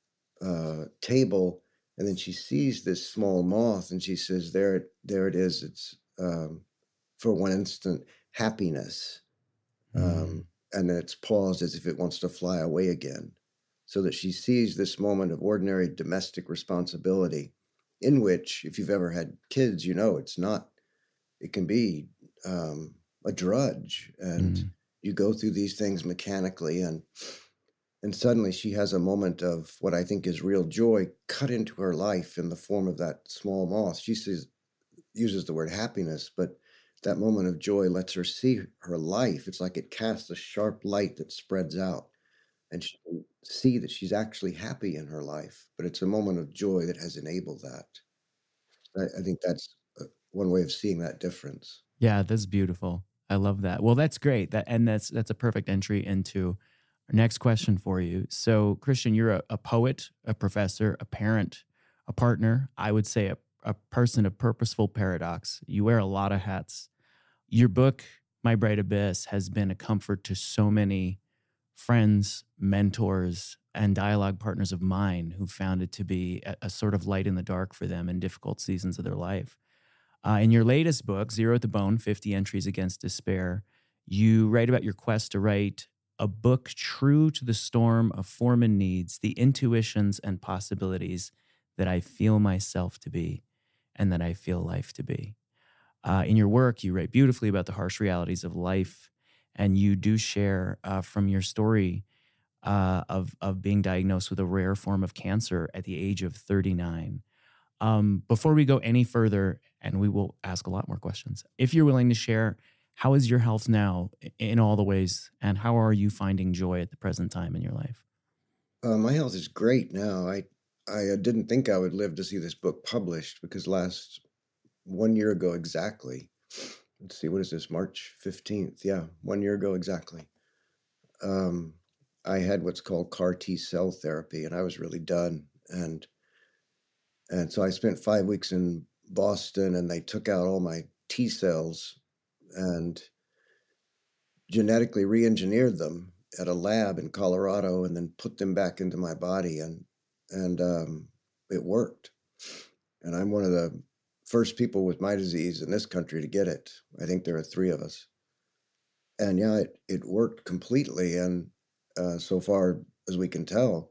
uh, table. And then she sees this small moth, and she says, there, it- there it is. It's, um, for one instant, happiness. Um, Mm. and then it's paused as if it wants to fly away again. So that she sees this moment of ordinary domestic responsibility, in which, if you've ever had kids, you know it's not, it can be um, a drudge, and Mm. you go through these things mechanically, and and suddenly she has a moment of what I think is real joy cut into her life in the form of that small moth. She says, uses the word happiness, but that moment of joy lets her see her life. It's like it casts a sharp light that spreads out, and she can see that she's actually happy in her life, but it's a moment of joy that has enabled that. I, I think that's uh, one way of seeing that difference. Yeah, that's beautiful. I love that. Well, that's great. That and that's that's a perfect entry into our next question for you. So, Christian, you're a, a poet, a professor, a parent, a partner. I would say a, a person of purposeful paradox. You wear a lot of hats. Your book, My Bright Abyss, has been a comfort to so many friends, mentors, and dialogue partners of mine who found it to be a, a sort of light in the dark for them in difficult seasons of their life. Uh, in your latest book, Zero at the Bone, fifty Entries Against Despair, you write about your quest to write a book true to the storm of form and needs, the intuitions and possibilities that I feel myself to be and that I feel life to be. Uh, in your work, you write beautifully about the harsh realities of life, and you do share uh, from your story uh, of, of being diagnosed with a rare form of cancer at the age of thirty-nine. Um, before we go any further, and we will ask a lot more questions, if you're willing to share, how is your health now in all the ways, and how are you finding joy at the present time in your life? Uh, my health is great now. I I uh, didn't think I would live to see this book published, because last one year ago exactly, let's see, what is this, March fifteenth? Yeah, one year ago exactly. Um, I had what's called C A R T cell therapy, and I was really done. And and so I spent five weeks in Boston, and they took out all my T cells and genetically re-engineered them at a lab in Colorado and then put them back into my body, and and um, it worked. And I'm one of the first people with my disease in this country to get it. I think there are three of us. And yeah, it, it worked completely, and uh, so far as we can tell.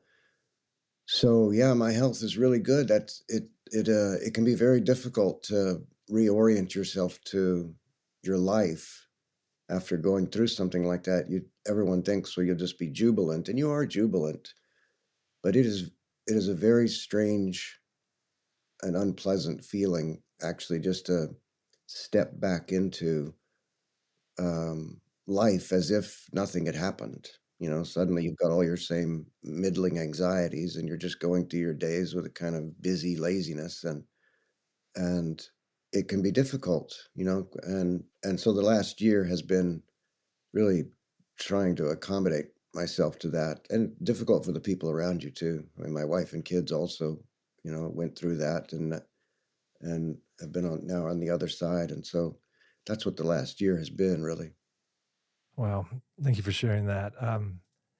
So yeah, my health is really good. That's it. It uh, it can be very difficult to reorient yourself to your life after going through something like that. You everyone thinks, well, you'll just be jubilant, and you are jubilant, but it is it is a very strange and unpleasant feeling, actually, just to step back into um, life as if nothing had happened. You know, suddenly you've got all your same middling anxieties, and you're just going through your days with a kind of busy laziness, and and it can be difficult, you know. And and so the last year has been really trying to accommodate myself to that, and difficult for the people around you too. I mean, my wife and kids also, you know, went through that, and and have been on now on the other side, and so that's what the last year has been, really. Wow. Thank you for sharing that. Um,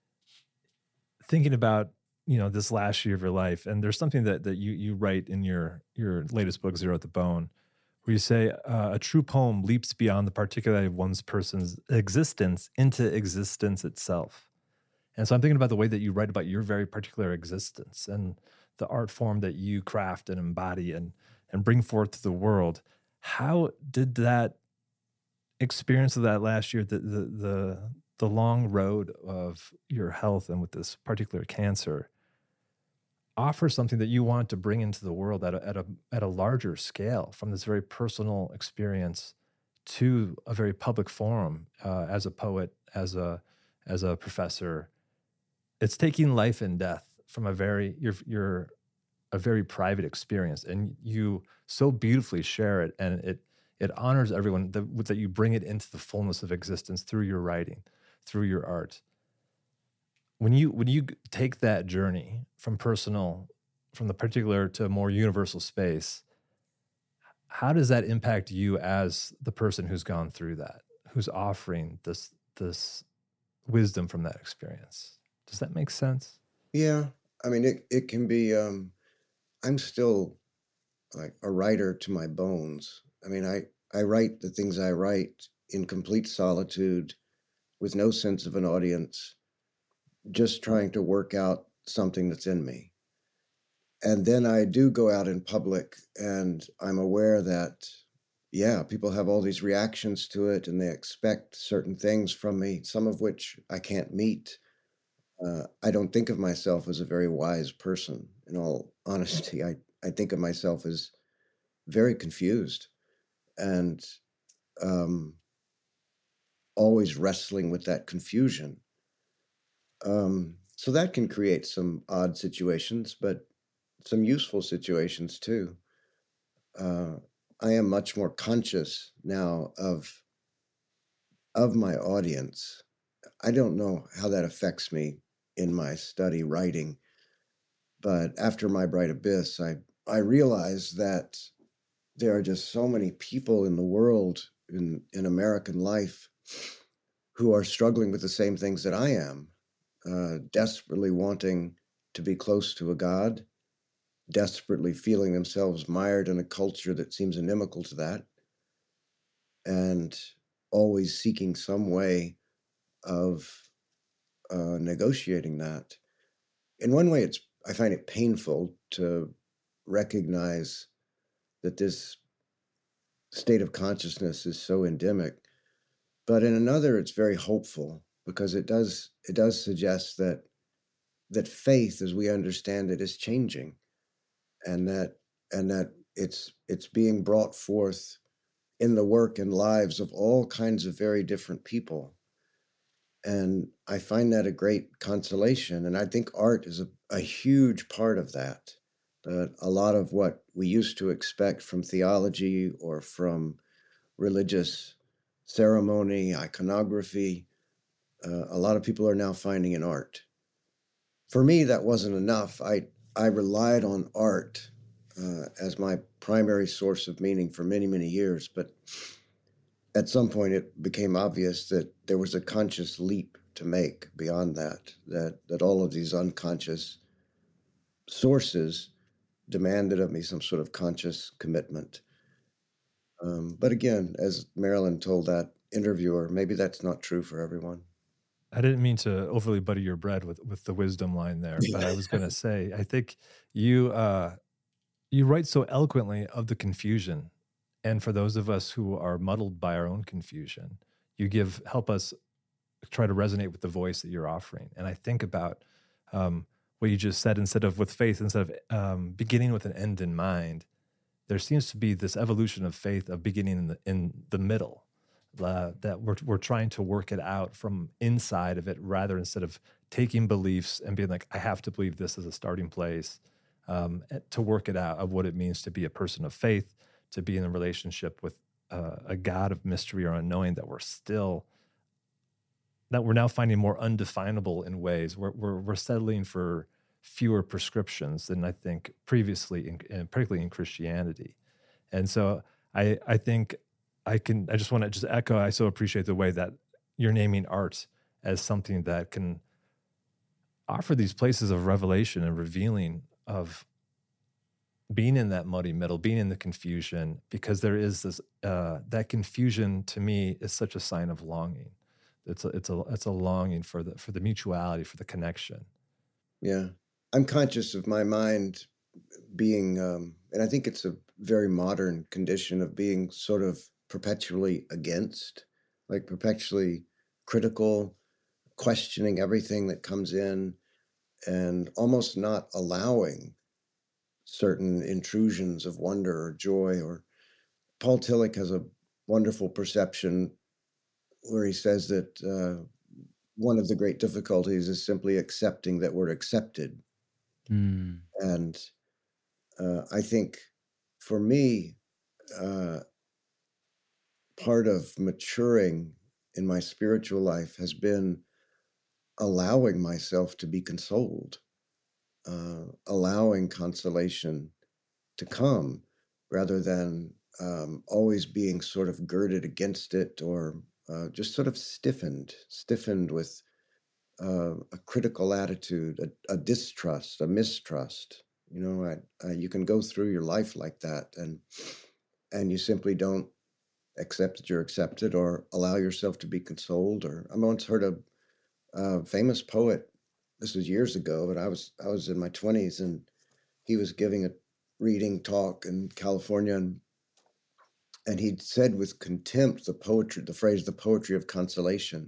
thinking about, you know, this last year of your life, and there's something that that you you write in your your latest book, Zero at the Bone, where you say uh, a true poem leaps beyond the particularity of one's person's existence into existence itself. And so I'm thinking about the way that you write about your very particular existence and the art form that you craft and embody and and bring forth to the world. How did that experience of that last year, the the the the long road of your health and with this particular cancer, offer something that you wanted to bring into the world at a, at a at a larger scale, from this very personal experience to a very public forum, uh, as a poet, as a as a professor? It's taking life and death from a very you're you're a very private experience, and you so beautifully share it, and it it honors everyone that, that you bring it into the fullness of existence through your writing, through your art. When you when you take that journey from personal, from the particular to a more universal space, how does that impact you as the person who's gone through that, who's offering this this wisdom from that experience? Does that make sense? Yeah, I mean, it it can be. Um, I'm still like a writer to my bones. I mean, I I write the things I write in complete solitude, with no sense of an audience, just trying to work out something that's in me. And then I do go out in public, and I'm aware that, yeah, people have all these reactions to it, and they expect certain things from me, some of which I can't meet. Uh, I don't think of myself as a very wise person, in all honesty. I, I think of myself as very confused and um, always wrestling with that confusion. Um, so that can create some odd situations, but some useful situations too. Uh, I am much more conscious now of of my audience. I don't know how that affects me in my study writing, but after My Bright Abyss, I I realized that there are just so many people in the world, in in American life, who are struggling with the same things that I am, uh, desperately wanting to be close to a God, desperately feeling themselves mired in a culture that seems inimical to that, and always seeking some way of uh, negotiating that. In one way, it's I find it painful to recognize that this state of consciousness is so endemic, but in another, it's very hopeful, because it does it does suggest that that faith, as we understand it, is changing, and that and that it's it's being brought forth in the work and lives of all kinds of very different people. And I find that a great consolation. And I think art is a, a huge part of that. That a lot of what we used to expect from theology or from religious ceremony, iconography, uh, a lot of people are now finding in art. For me, that wasn't enough. I, I relied on art uh, as my primary source of meaning for many, many years. But at some point, it became obvious that there was a conscious leap to make beyond that, that, that all of these unconscious sources demanded of me some sort of conscious commitment. Um, but again, as Marilyn told that interviewer, maybe that's not true for everyone. I didn't mean to overly butter your bread with, with the wisdom line there, but I was going to say, I think you uh, you write so eloquently of the confusion, and for those of us who are muddled by our own confusion, you give help us try to resonate with the voice that you're offering. And I think about um, what you just said, instead of with faith, instead of um, beginning with an end in mind, there seems to be this evolution of faith of beginning in the, in the middle, uh, that we're, we're trying to work it out from inside of it, rather instead of taking beliefs and being like, I have to believe this as a starting place, um, to work it out of what it means to be a person of faith, to be in a relationship with uh, a God of mystery or unknowing that we're still, that we're now finding more undefinable in ways. We're, we're, we're settling for fewer prescriptions than I think previously, in, in, particularly in Christianity. And so I, I think I can, I just want to just echo, I so appreciate the way that you're naming art as something that can offer these places of revelation and revealing of being in that muddy middle, being in the confusion, because there is this, uh, that confusion to me is such a sign of longing. It's a, it's a, it's a longing for the, for the mutuality, for the connection. Yeah. I'm conscious of my mind being, um, and I think it's a very modern condition of being sort of perpetually against, like perpetually critical, questioning everything that comes in, and almost not allowing certain intrusions of wonder or joy. Or Paul Tillich has a wonderful perception where he says that uh, one of the great difficulties is simply accepting that we're accepted. Mm. And uh, I think for me, uh, part of maturing in my spiritual life has been allowing myself to be consoled, uh, allowing consolation to come, rather than um, always being sort of girded against it, or uh, just sort of stiffened, stiffened with Uh, a critical attitude, a, a distrust, a mistrust. You know, I, I, you can go through your life like that, and and you simply don't accept that you're accepted, or allow yourself to be consoled. Or I once heard a, a famous poet. This was years ago, but I was I was in my twenties, and he was giving a reading talk in California, and and he said with contempt the poetry, the phrase, the poetry of consolation.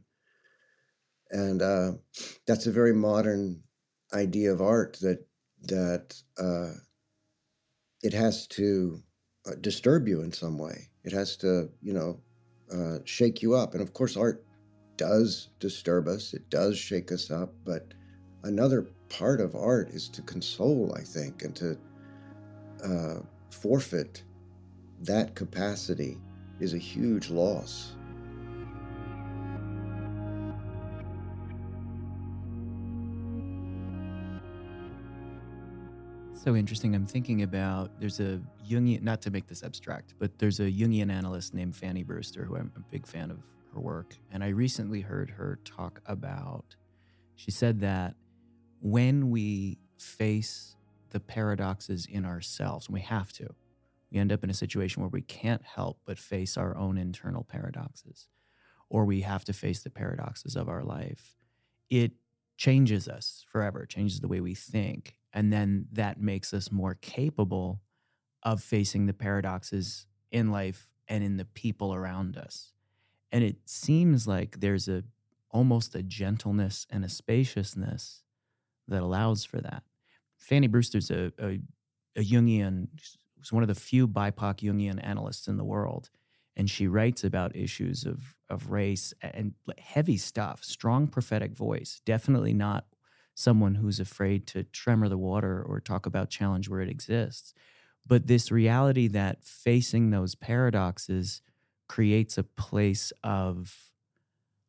And uh, that's a very modern idea of art, that that uh, it has to uh, disturb you in some way. It has to, you know, uh, shake you up. And of course, art does disturb us. It does shake us up. But another part of art is to console, I think, and to uh, forfeit that capacity is a huge loss. So interesting. I'm thinking about, there's a Jungian, not to make this abstract, but there's a Jungian analyst named Fanny Brewster, who I'm a big fan of her work. And I recently heard her talk about, she said that when we face the paradoxes in ourselves, and we have to, we end up in a situation where we can't help but face our own internal paradoxes, or we have to face the paradoxes of our life. It changes us forever, it changes the way we think. And then that makes us more capable of facing the paradoxes in life and in the people around us. And it seems like there's a almost a gentleness and a spaciousness that allows for that. Fanny Brewster's a, a, a Jungian, she's one of the few B I P O C Jungian analysts in the world. And she writes about issues of, of race and heavy stuff, strong prophetic voice, definitely not someone who's afraid to tremor the water or talk about challenge where it exists. But this reality that facing those paradoxes creates a place of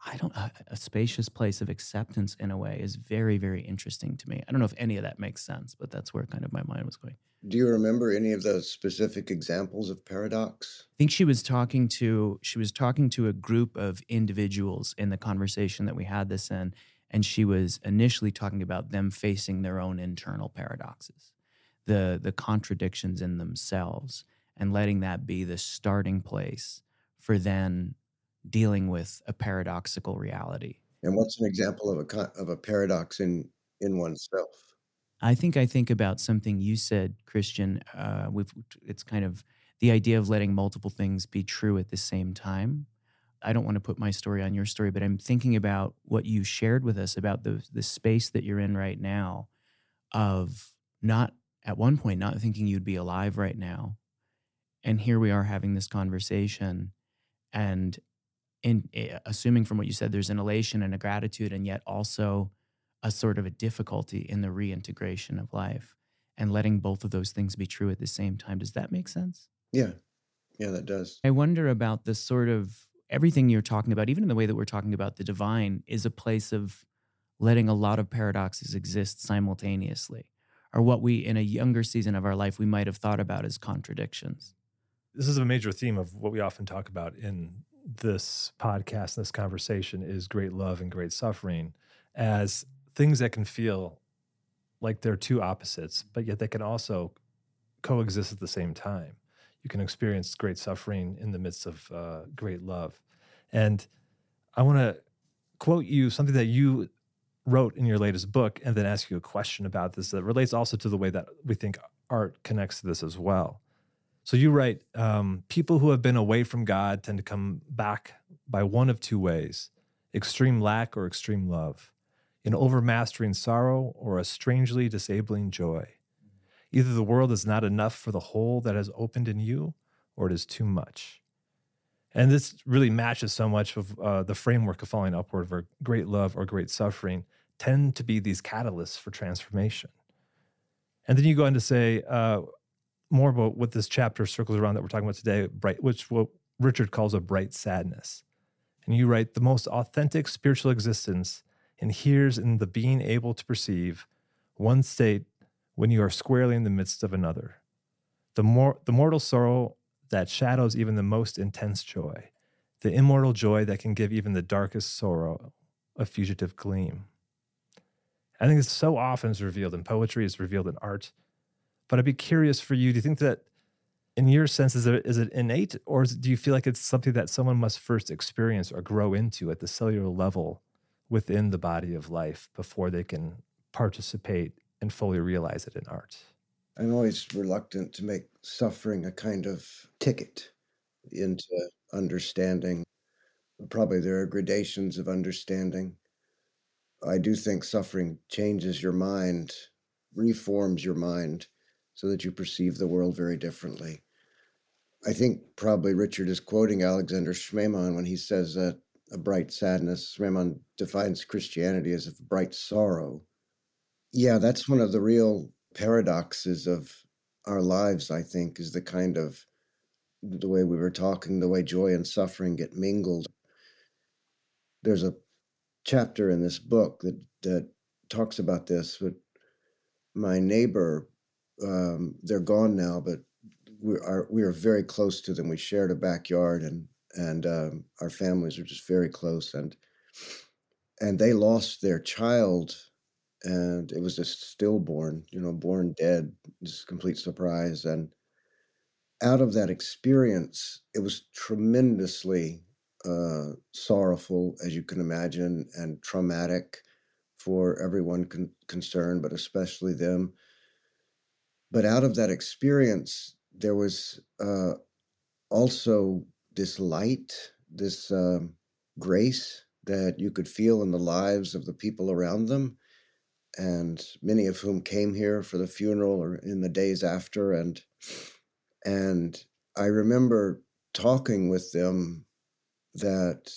I don't, a, a spacious place of acceptance in a way is very, very interesting to me. I don't know if any of that makes sense, but that's where kind of my mind was going. Do you remember any of those specific examples of paradox? I think she was talking to, she was talking to a group of individuals in the conversation that we had this in, and she was initially talking about them facing their own internal paradoxes, the, the contradictions in themselves, and letting that be the starting place for then dealing with a paradoxical reality. And what's an example of a co- of a paradox in in oneself? I think I think about something you said, Christian. Uh, we've it's kind of the idea of letting multiple things be true at the same time. I don't want to put my story on your story, but I'm thinking about what you shared with us about the the space that you're in right now, of not at one point not thinking you'd be alive right now, and here we are having this conversation, and in uh, assuming from what you said, there's an elation and a gratitude, and yet also a sort of a difficulty in the reintegration of life, and letting both of those things be true at the same time. Does that make sense? Yeah, yeah, that does. I wonder about this sort of everything you're talking about, even in the way that we're talking about the divine, is a place of letting a lot of paradoxes exist simultaneously, or what we, in a younger season of our life, we might have thought about as contradictions. This is a major theme of what we often talk about in this podcast, this conversation, is great love and great suffering as things that can feel like they're two opposites, but yet they can also coexist at the same time. You can experience great suffering in the midst of uh, great love. And I want to quote you something that you wrote in your latest book, and then ask you a question about this that relates also to the way that we think art connects to this as well. So you write, um, people who have been away from God tend to come back by one of two ways: extreme lack or extreme love, an overmastering sorrow or a strangely disabling joy. Either the world is not enough for the hole that has opened in you, or it is too much. And this really matches so much of uh, the framework of Falling Upward, where great love or great suffering tend to be these catalysts for transformation. And then you go on to say uh, more about what this chapter circles around that we're talking about today, bright, which what Richard calls a bright sadness. And you write, the most authentic spiritual existence inheres in the being able to perceive one state when you are squarely in the midst of another. The, mor- the mortal sorrow that shadows even the most intense joy, the immortal joy that can give even the darkest sorrow a fugitive gleam. I think it's so often is revealed in poetry, it's revealed in art. But I'd be curious for you, do you think that in your sense, is it, is it innate, or is, do you feel like it's something that someone must first experience or grow into at the cellular level within the body of life before they can participate and fully realize it in art? I'm always reluctant to make suffering a kind of ticket into understanding. Probably there are gradations of understanding. I do think suffering changes your mind, reforms your mind, so that you perceive the world very differently. I think probably Richard is quoting Alexander Schmemann when he says that a bright sadness, Schmemann defines Christianity as a bright sorrow. Yeah, that's one of the real paradoxes of our lives, I think, is the kind of, the way we were talking, the way joy and suffering get mingled. There's a chapter in this book that, that talks about this, but my neighbor, um, they're gone now, but we are we are very close to them. We shared a backyard, and and um, our families are just very close, and and they lost their child, and it was just stillborn, you know, born dead, just complete surprise. And out of that experience, it was tremendously uh, sorrowful, as you can imagine, and traumatic for everyone con- concerned, but especially them. But out of that experience, there was uh, also this light, this um, grace that you could feel in the lives of the people around them, and many of whom came here for the funeral or in the days after. And and I remember talking with them that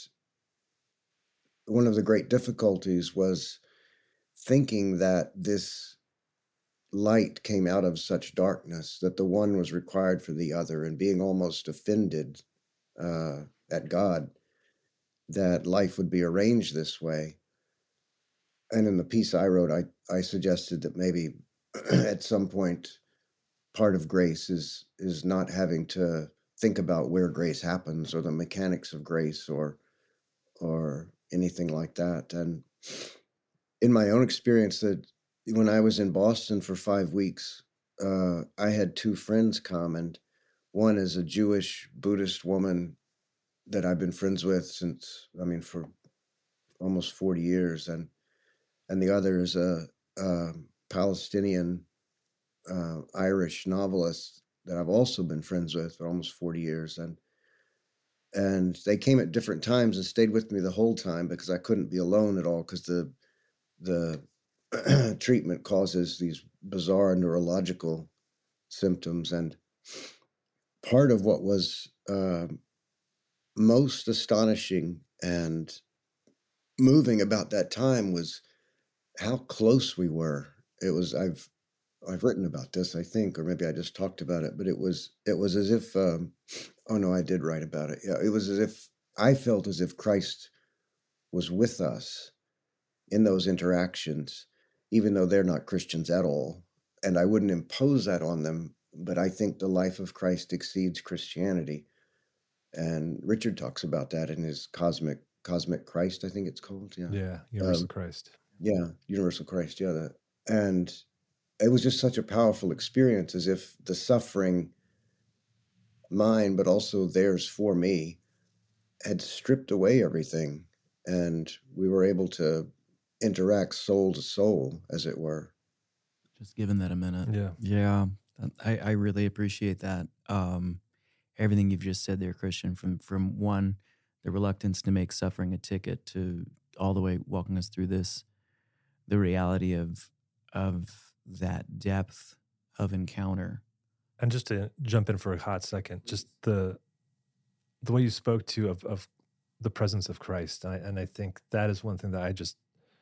one of the great difficulties was thinking that this light came out of such darkness, that the one was required for the other, and being almost offended uh, at God that life would be arranged this way. And in the piece I wrote, I, I suggested that maybe at some point, part of grace is is not having to think about where grace happens or the mechanics of grace or or anything like that. And in my own experience, that when I was in Boston for five weeks, uh, I had two friends come, and one is a Jewish Buddhist woman that I've been friends with since, I mean, for almost forty years, and and the other is a, a Palestinian uh, Irish novelist that I've also been friends with for almost forty years, and and they came at different times and stayed with me the whole time because I couldn't be alone at all, because the the treatment causes these bizarre neurological symptoms. And part of what was uh, most astonishing and moving about that time was how close we were. It was, I've I've written about this, I think, or maybe I just talked about it, but it was it was as if um, oh no, I did write about it. Yeah, it was as if I felt as if Christ was with us in those interactions, even though they're not Christians at all. And I wouldn't impose that on them, but I think the life of Christ exceeds Christianity. And Richard talks about that in his Cosmic Cosmic Christ, I think it's called. Yeah. Yeah, Universal Um, Christ. Yeah, Universal Christ. Yeah. That. And it was just such a powerful experience, as if the suffering, mine, but also theirs for me, had stripped away everything. And we were able to interact soul to soul, as it were. Just giving that a minute. Yeah. Yeah. I, I really appreciate that. Um, everything you've just said there, Christian, from, from one, the reluctance to make suffering a ticket, to all the way walking us through this, the reality of, of that depth of encounter. And just to jump in for a hot second, just the the way you spoke to of, of the presence of Christ. And I, and I think that is one thing that I just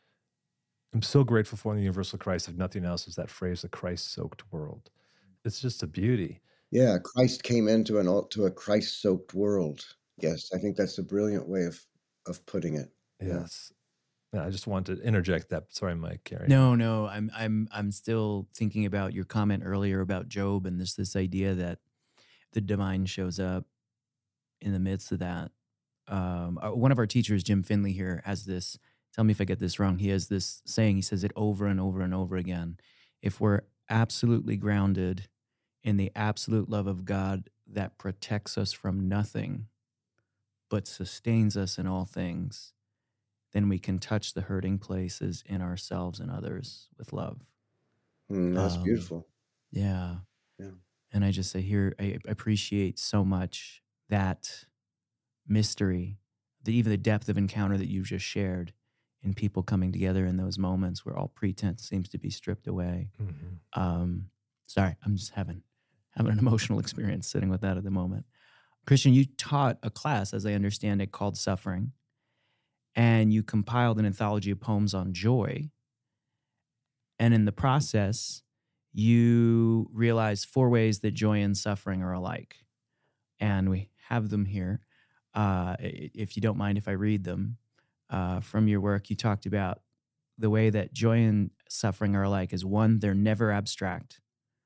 am so grateful for in the Universal Christ, if nothing else, is that phrase, the Christ-soaked world. It's just a beauty. Yeah, Christ came into an to a Christ-soaked world. Yes, I think that's a brilliant way of of putting it. Yeah. Yes. Yeah, I just wanted to interject that. Sorry, Mike. Carry on. No, no, I'm I'm I'm still thinking about your comment earlier about Job, and this this idea that the divine shows up in the midst of that. Um, uh, one of our teachers, Jim Finley, here has this. Tell me if I get this wrong. He has this saying. He says it over and over and over again. If we're absolutely grounded in the absolute love of God that protects us from nothing, but sustains us in all things, then we can touch the hurting places in ourselves and others with love. Mm, that's Um, beautiful. Yeah. Yeah. And I just say here, I appreciate so much that mystery, the, even the depth of encounter that you've just shared in people coming together in those moments where all pretense seems to be stripped away. Mhm. Um, sorry, I'm just having having an emotional experience sitting with that at the moment. Christian, you taught a class, as I understand it, called Suffering, and you compiled an anthology of poems on joy. And in the process, you realized four ways that joy and suffering are alike. And we have them here. Uh, i- if you don't mind if I read them, uh, from your work, you talked about the way that joy and suffering are alike is: one, they're never abstract.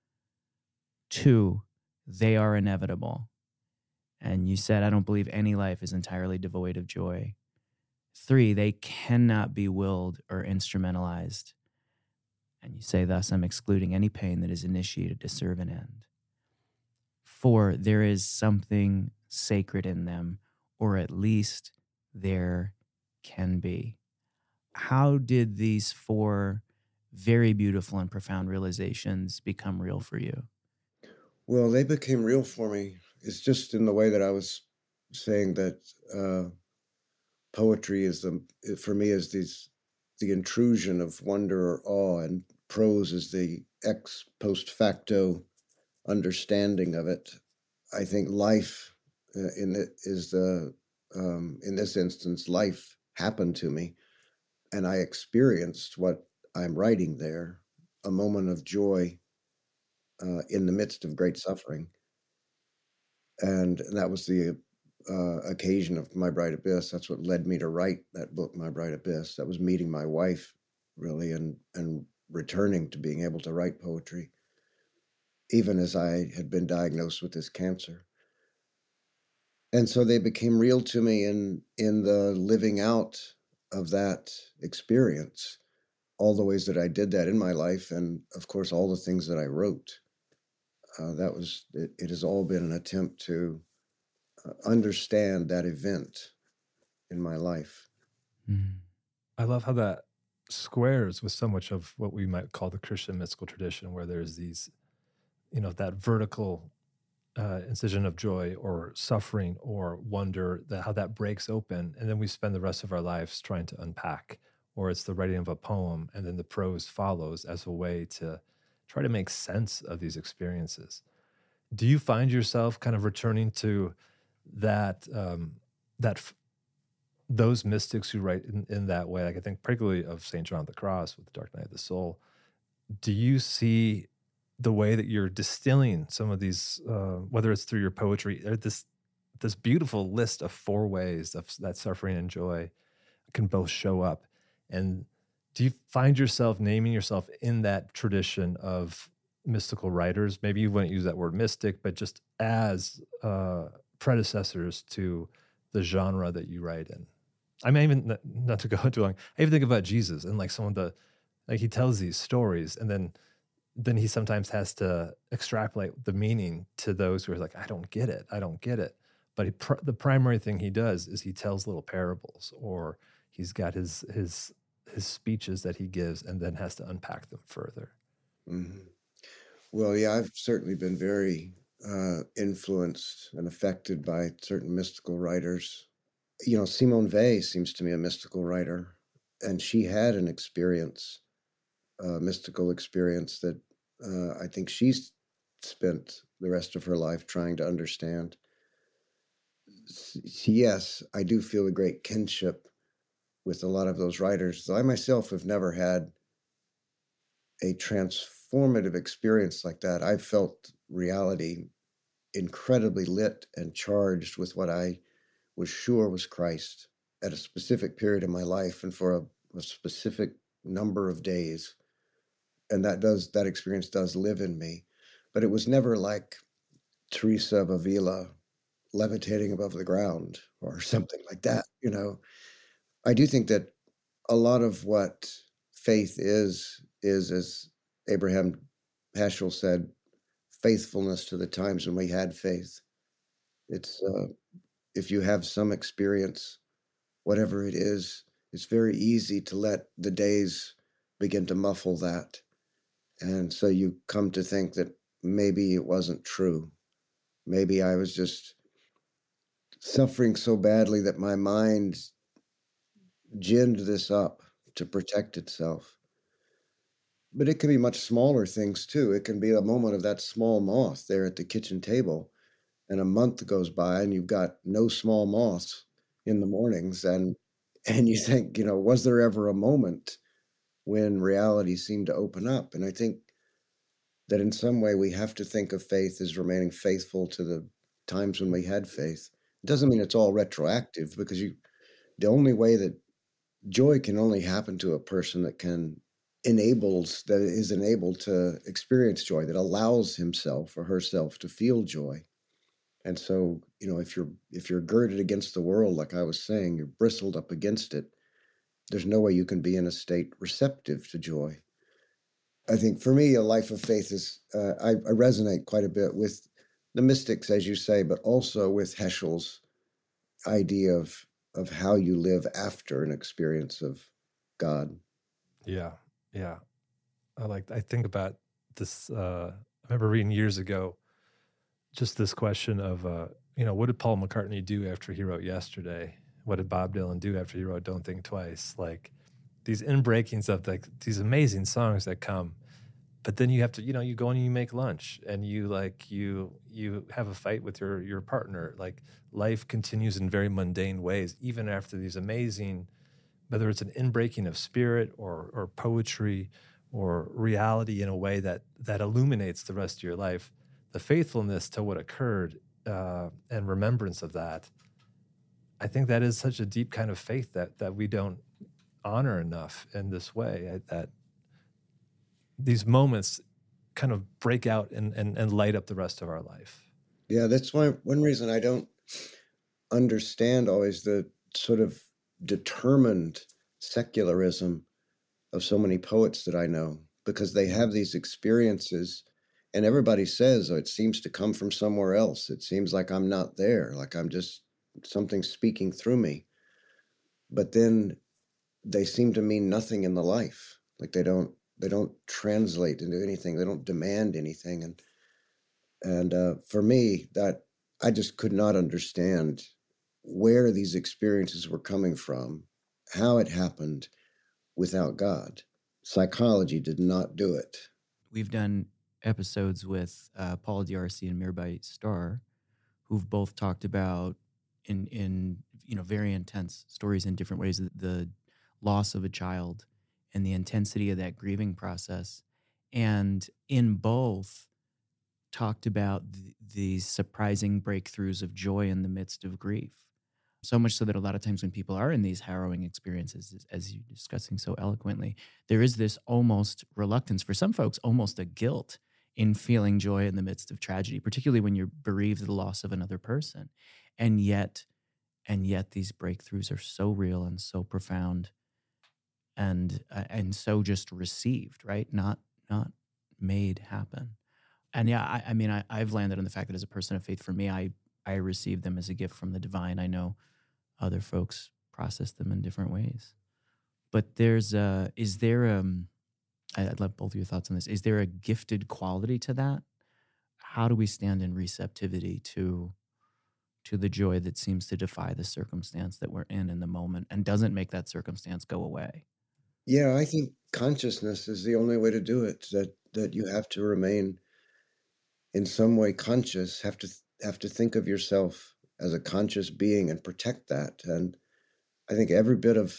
Two, they are inevitable. And you said, I don't believe any life is entirely devoid of joy. Three, they cannot be willed or instrumentalized. And you say, thus, I'm excluding any pain that is initiated to serve an end. Four, there is something sacred in them, or at least there can be. How did these four very beautiful and profound realizations become real for you? Well, they became real for me. It's just in the way that I was saying that uh, poetry is the, it- for me, is these the intrusion of wonder or awe, and prose is the ex post facto understanding of it. I think life uh, in it is the um, in this instance, life happened to me, and I experienced what I'm writing there, a moment of joy uh, in the midst of great suffering. And that was the uh, occasion of My Bright Abyss. That's what led me to write that book, My Bright Abyss. That was meeting my wife, really, and and returning to being able to write poetry, even as I had been diagnosed with this cancer. And so they became real to me in in the living out of that experience, all the ways that I did that in my life, and of course, all the things that I wrote. Uh, that was, it, it has all been an attempt to uh, understand that event in my life. Mm. I love how that squares with so much of what we might call the Christian mystical tradition, where there's these, you know, that vertical uh, incision of joy or suffering or wonder, that how that breaks open. And then we spend the rest of our lives trying to unpack, or it's the writing of a poem and then the prose follows as a way to try to make sense of these experiences. Do you find yourself kind of returning to that, um, that, f- those mystics who write in, in that way? Like I think particularly of Saint John of the Cross with the Dark Night of the Soul. Do you see the way that you're distilling some of these, uh, whether it's through your poetry, or this this beautiful list of four ways of that suffering and joy can both show up? And do you find yourself naming yourself in that tradition of mystical writers? Maybe you wouldn't use that word mystic, but just as uh, predecessors to the genre that you write in. I mean, even not to go too long, I even think about Jesus and like some of the, like he tells these stories and then then he sometimes has to extrapolate the meaning to those who are like, I don't get it, I don't get it. But he, pr- the primary thing he does is he tells little parables, or he's got his his his speeches that he gives and then has to unpack them further. Mm-hmm. Well, yeah, I've certainly been very uh, influenced and affected by certain mystical writers. You know, Simone Weil seems to me a mystical writer, and she had an experience, a mystical experience that uh, I think she's spent the rest of her life trying to understand. Yes, I do feel a great kinship with a lot of those writers, though I myself have never had a transformative experience like that. I felt reality incredibly lit and charged with what I was sure was Christ at a specific period in my life and for a, a specific number of days. And that does, that experience does live in me. But it was never like Teresa of Avila levitating above the ground or something like that. You know, I do think that a lot of what faith is, is, as Abraham Heschel said, faithfulness to the times when we had faith. It's, uh, if you have some experience, whatever it is, it's very easy to let the days begin to muffle that. And so you come to think that maybe it wasn't true. Maybe I was just suffering so badly that my mind ginned this up to protect itself. But it can be much smaller things too. It can be a moment of that small moth there at the kitchen table, and a month goes by and you've got no small moths in the mornings, and and you think, you know, was there ever a moment when reality seemed to open up? And I think that in some way we have to think of faith as remaining faithful to the times when we had faith. It doesn't mean it's all retroactive, because you, the only way that joy can only happen to a person that can enables, that is enabled to experience joy, that allows himself or herself to feel joy. And so, you know, if you're if you're girded against the world, like I was saying, you're bristled up against it, there's no way you can be in a state receptive to joy. I think for me, a life of faith is, uh, I, I resonate quite a bit with the mystics, as you say, but also with Heschel's idea of of how you live after an experience of God. Yeah, yeah. I like. I think about this. Uh, I remember reading years ago, just this question of, uh, you know, what did Paul McCartney do after he wrote Yesterday? What did Bob Dylan do after he wrote Don't Think Twice? Like these inbreakings of like these amazing songs that come, but then you have to, you know, you go and you make lunch and you like you you have a fight with your your partner. Like life continues in very mundane ways, even after these amazing, whether it's an inbreaking of spirit or or poetry or reality in a way that that illuminates the rest of your life. The faithfulness to what occurred uh, and remembrance of that I think that is such a deep kind of faith that that we don't honor enough in this way, that these moments kind of break out and, and, and light up the rest of our life. Yeah, that's why one reason I don't understand always the sort of determined secularism of so many poets that I know, because they have these experiences and everybody says, oh, it seems to come from somewhere else. It seems like I'm not there, like I'm just something speaking through me. But then they seem to mean nothing in the life. Like they don't they don't translate into anything. They don't demand anything. And and uh, for me, that I just could not understand where these experiences were coming from, how it happened without God. Psychology did not do it. We've done episodes with uh, Paul D'Arcy and Mirbai Starr, who've both talked about in in you know very intense stories in different ways, the, the loss of a child and the intensity of that grieving process, and in both talked about the, the surprising breakthroughs of joy in the midst of grief. So much so that a lot of times when people are in these harrowing experiences, as, as you're discussing so eloquently, there is this almost reluctance, for some folks, almost a guilt in feeling joy in the midst of tragedy, particularly when you're bereaved of the loss of another person. And yet, and yet these breakthroughs are so real and so profound and uh, and so just received, right? Not not made happen. And yeah, I, I mean, I, I've landed on the fact that as a person of faith, for me, I I receive them as a gift from the divine. I know other folks process them in different ways. But there's a, is there, um, I'd love both of your thoughts on this. Is there a gifted quality to that? How do we stand in receptivity to, to the joy that seems to defy the circumstance that we're in in the moment and doesn't make that circumstance go away? Yeah, I think consciousness is the only way to do it, that, that you have to remain in some way conscious, have to have to think of yourself as a conscious being and protect that. And I think every bit of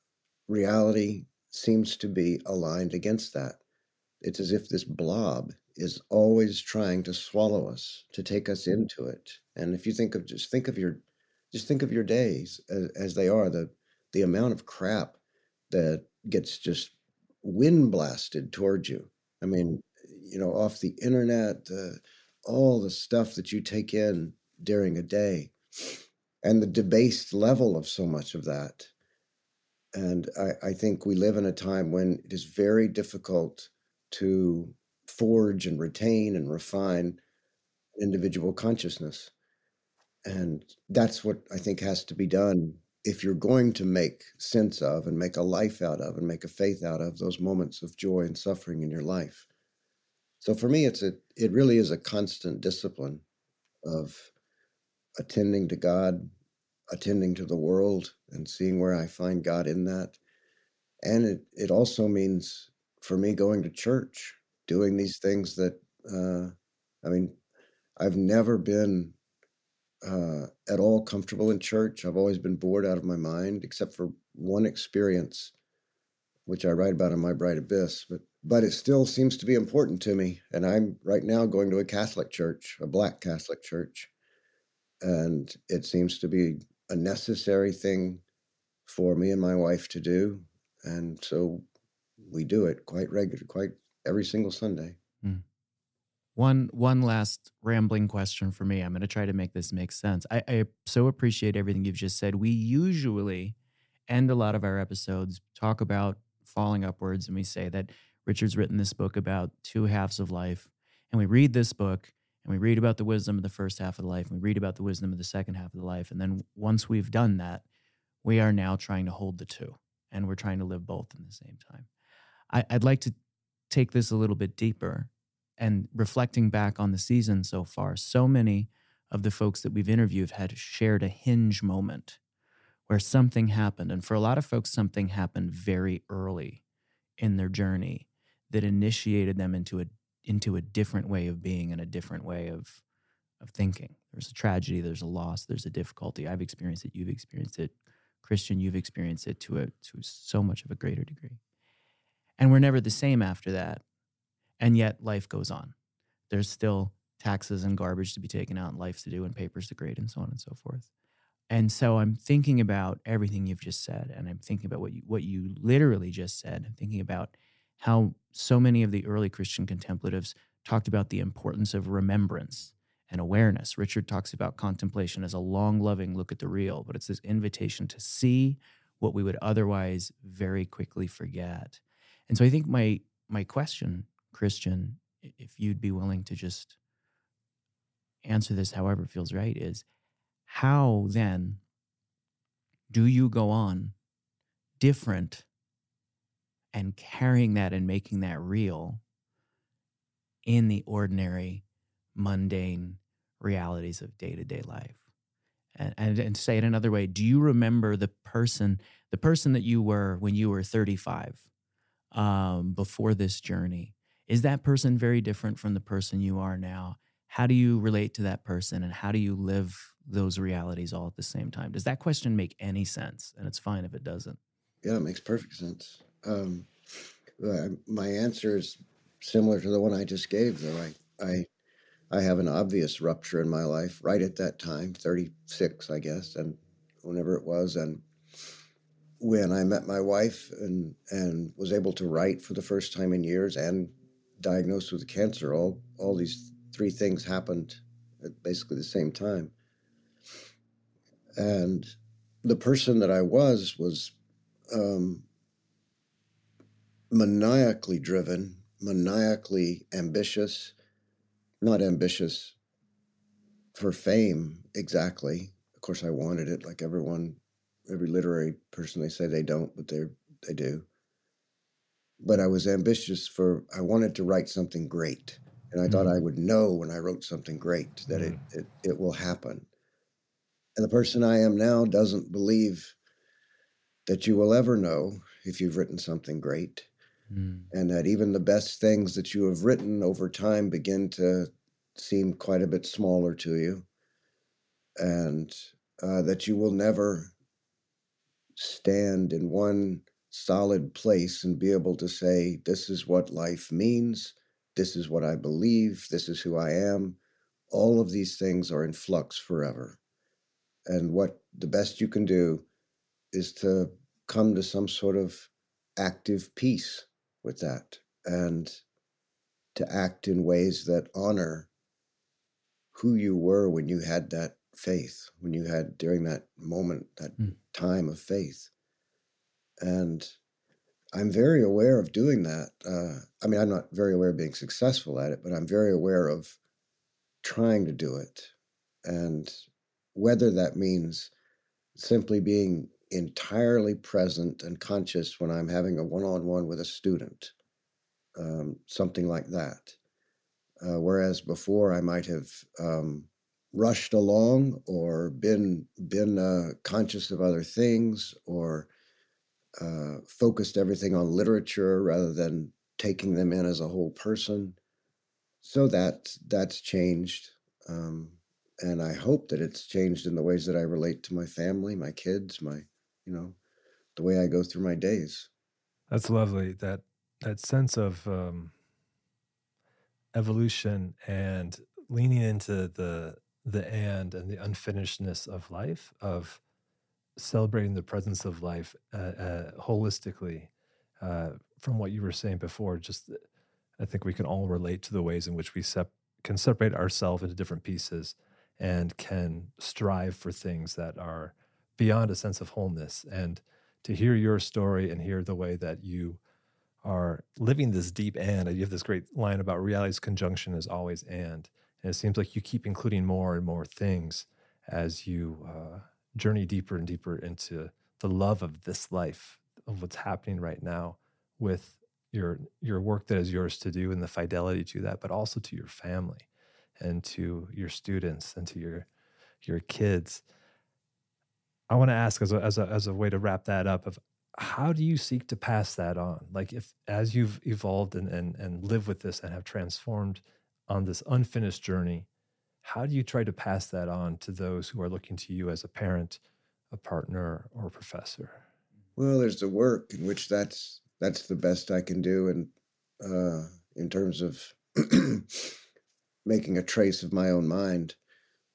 reality seems to be aligned against that. It's as if this blob is always trying to swallow us, to take us into it. And if you think of just think of your just think of your days as, as they are, the the amount of crap that gets just wind blasted towards you. I mean, you know, off the internet, uh, all the stuff that you take in during a day, and the debased level of so much of that. And I, I think we live in a time when it is very difficult to forge and retain and refine individual consciousness. And that's what I think has to be done if you're going to make sense of and make a life out of and make a faith out of those moments of joy and suffering in your life. So for me, it's a, it really is a constant discipline of attending to God, attending to the world, and seeing where I find God in that. And it, it also means for me going to church, doing these things that, uh, I mean, I've never been uh, at all comfortable in church. I've always been bored out of my mind, except for one experience, which I write about in My Bright Abyss, but but it still seems to be important to me. And I'm right now going to a Catholic church, a Black Catholic church, and it seems to be a necessary thing for me and my wife to do. And so we do it quite regularly, quite every single Sunday. Mm. One one last rambling question for me. I'm going to try to make this make sense. I, I so appreciate everything you've just said. We usually end a lot of our episodes talk about falling upwards, and we say that Richard's written this book about two halves of life, and we read this book, and we read about the wisdom of the first half of the life, and we read about the wisdom of the second half of the life, and then once we've done that, we are now trying to hold the two, and we're trying to live both in the same time. I, I'd like to take this a little bit deeper, and reflecting back on the season so far, so many of the folks that we've interviewed had shared a hinge moment where something happened, and for a lot of folks, something happened very early in their journey that initiated them into a into a different way of being and a different way of of thinking. There's a tragedy, there's a loss, there's a difficulty. I've experienced it, you've experienced it. Christian, you've experienced it to a to so much of a greater degree. And we're never the same after that. And yet life goes on. There's still taxes and garbage to be taken out and life to do and papers to grade and so on and so forth. And so I'm thinking about everything you've just said, and I'm thinking about what you what you literally just said. I'm thinking about how so many of the early Christian contemplatives talked about the importance of remembrance and awareness. Richard talks about contemplation as a long, loving look at the real, but it's this invitation to see what we would otherwise very quickly forget. And so I think my my question, Christian, if you'd be willing to just answer this however it feels right, is how then do you go on different and carrying that and making that real in the ordinary, mundane realities of day-to-day life? And, and, and to say it another way, do you remember the person, the person that you were when you were thirty-five, um, before this journey? Is that person very different from the person you are now? How do you relate to that person, and how do you live those realities all at the same time? Does that question make any sense? And it's fine if it doesn't. Yeah, it makes perfect sense. Um, uh, my answer is similar to the one I just gave, though. I, I, I have an obvious rupture in my life right at that time, thirty-six, I guess, and whenever it was. And when I met my wife and and was able to write for the first time in years and diagnosed with cancer, all all these three things happened at basically the same time. And the person that I was was um, maniacally driven, maniacally ambitious, not ambitious for fame exactly. Of course, I wanted it like everyone, every literary person, they say they don't, but they they do. But I was ambitious for, I wanted to write something great. And I mm-hmm. thought I would know when I wrote something great that mm-hmm. it, it it will happen. And the person I am now doesn't believe that you will ever know if you've written something great. Mm. And that even the best things that you have written over time begin to seem quite a bit smaller to you. And uh, that you will never stand in one solid place and be able to say, this is what life means. This is what I believe. This is who I am. All of these things are in flux forever. And what the best you can do is to come to some sort of active peace with that, and to act in ways that honor who you were when you had that faith, when you had during that moment, that mm. time of faith. And I'm very aware of doing that. Uh, I mean, I'm not very aware of being successful at it, but I'm very aware of trying to do it. And whether that means simply being entirely present and conscious when I'm having a one-on-one with a student, um, something like that. Uh, whereas before I might have um, rushed along or been been uh, conscious of other things, or uh, focused everything on literature rather than taking them in as a whole person. So that that's changed. Um, and I hope that it's changed in the ways that I relate to my family, my kids, my, you know, the way I go through my days. That's lovely. That that sense of um, evolution and leaning into the the and and the unfinishedness of life, of celebrating the presence of life uh, uh, holistically. Uh, from what you were saying before, just I think we can all relate to the ways in which we sep- can separate ourselves into different pieces and can strive for things that are beyond a sense of wholeness. And to hear your story and hear the way that you are living this deep and, you have this great line about reality's conjunction is always and. And it seems like you keep including more and more things as you uh, journey deeper and deeper into the love of this life, of what's happening right now with your your work that is yours to do and the fidelity to that, but also to your family and to your students and to your your kids. I want to ask as a, as a as a way to wrap that up, of how do you seek to pass that on? Like, if as you've evolved and and and live with this and have transformed on this unfinished journey, how do you try to pass that on to those who are looking to you as a parent, a partner, or a professor? Well, there's the work in which that's that's the best I can do, and uh, in terms of making a trace of my own mind.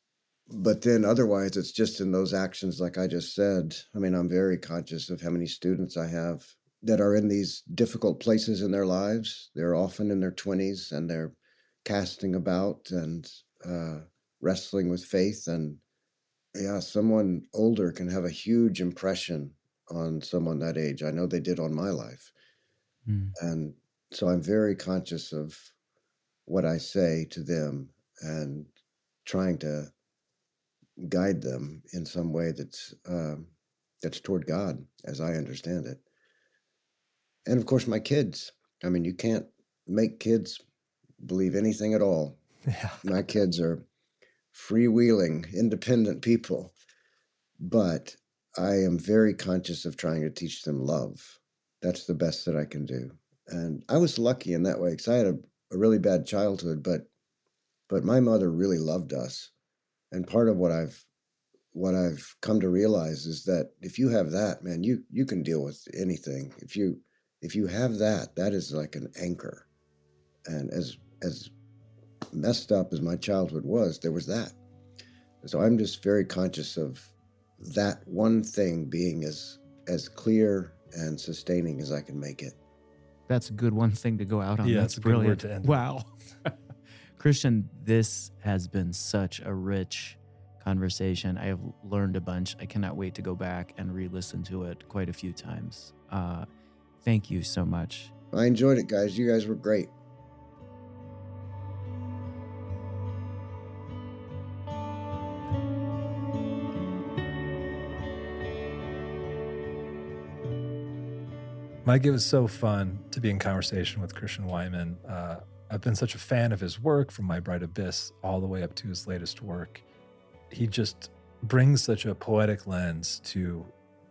but then otherwise, it's just in those actions, like I just said. I mean, I'm very conscious of how many students I have that are in these difficult places in their lives. They're often in their twenties and they're casting about and uh, wrestling with faith. And yeah, someone older can have a huge impression on someone that age. I know they did on my life. Mm. And so I'm very conscious of what I say to them and trying to guide them in some way that's um, that's toward God, as I understand it. And of course, my kids. I mean, you can't make kids believe anything at all. Yeah. My kids are freewheeling, independent people. But I am very conscious of trying to teach them love. That's the best that I can do. And I was lucky in that way because I had a, a really bad childhood, but but my mother really loved us. And part of what I've what I've come to realize is that if you have that, man, you you can deal with anything. If you if you have that, that is like an anchor. And as as messed up as my childhood was, there was that. So I'm just very conscious of that one thing being as as clear and sustaining as I can make it. That's a good one thing to go out on. Yeah, That's it's a good brilliant. word to end. Wow. Christian, this has been such a rich conversation. I have learned a bunch. I cannot wait to go back and re-listen to it quite a few times. Uh, thank you so much. I enjoyed it, guys. You guys were great. Mike, it was so fun to be in conversation with Christian Wiman. Uh, I've been such a fan of his work from My Bright Abyss all the way up to his latest work. He just brings such a poetic lens to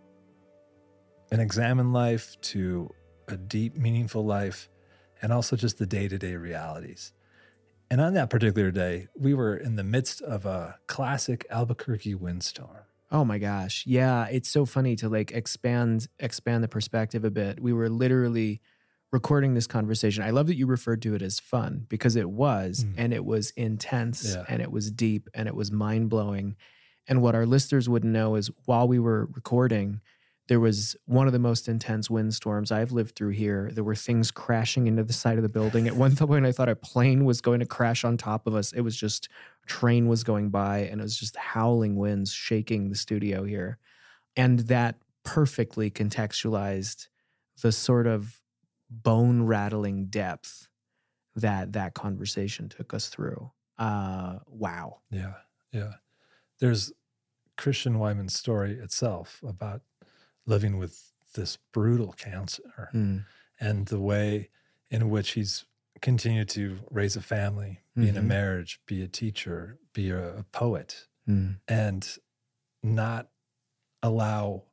an examined life, to a deep, meaningful life, and also just the day-to-day realities. And on that particular day, we were in the midst of a classic Albuquerque windstorm. Oh my gosh. Yeah, it's so funny to like expand expand the perspective a bit. We were literally recording this conversation. I love that you referred to it as fun because it was, mm. and it was intense, yeah. and it was deep, and it was mind-blowing. And what our listeners wouldn't know is while we were recording, there was one of the most intense windstorms I've lived through here. There were things crashing into the side of the building. At one point, I thought a plane was going to crash on top of us. It was just, a train was going by, and it was just howling winds shaking the studio here. And that perfectly contextualized the sort of bone-rattling depth that that conversation took us through. Uh, wow. Yeah, yeah. There's Christian Wiman's story itself about living with this brutal cancer mm. and the way in which he's continued to raise a family, be mm-hmm. in a marriage, be a teacher, be a, a poet, mm. and not allow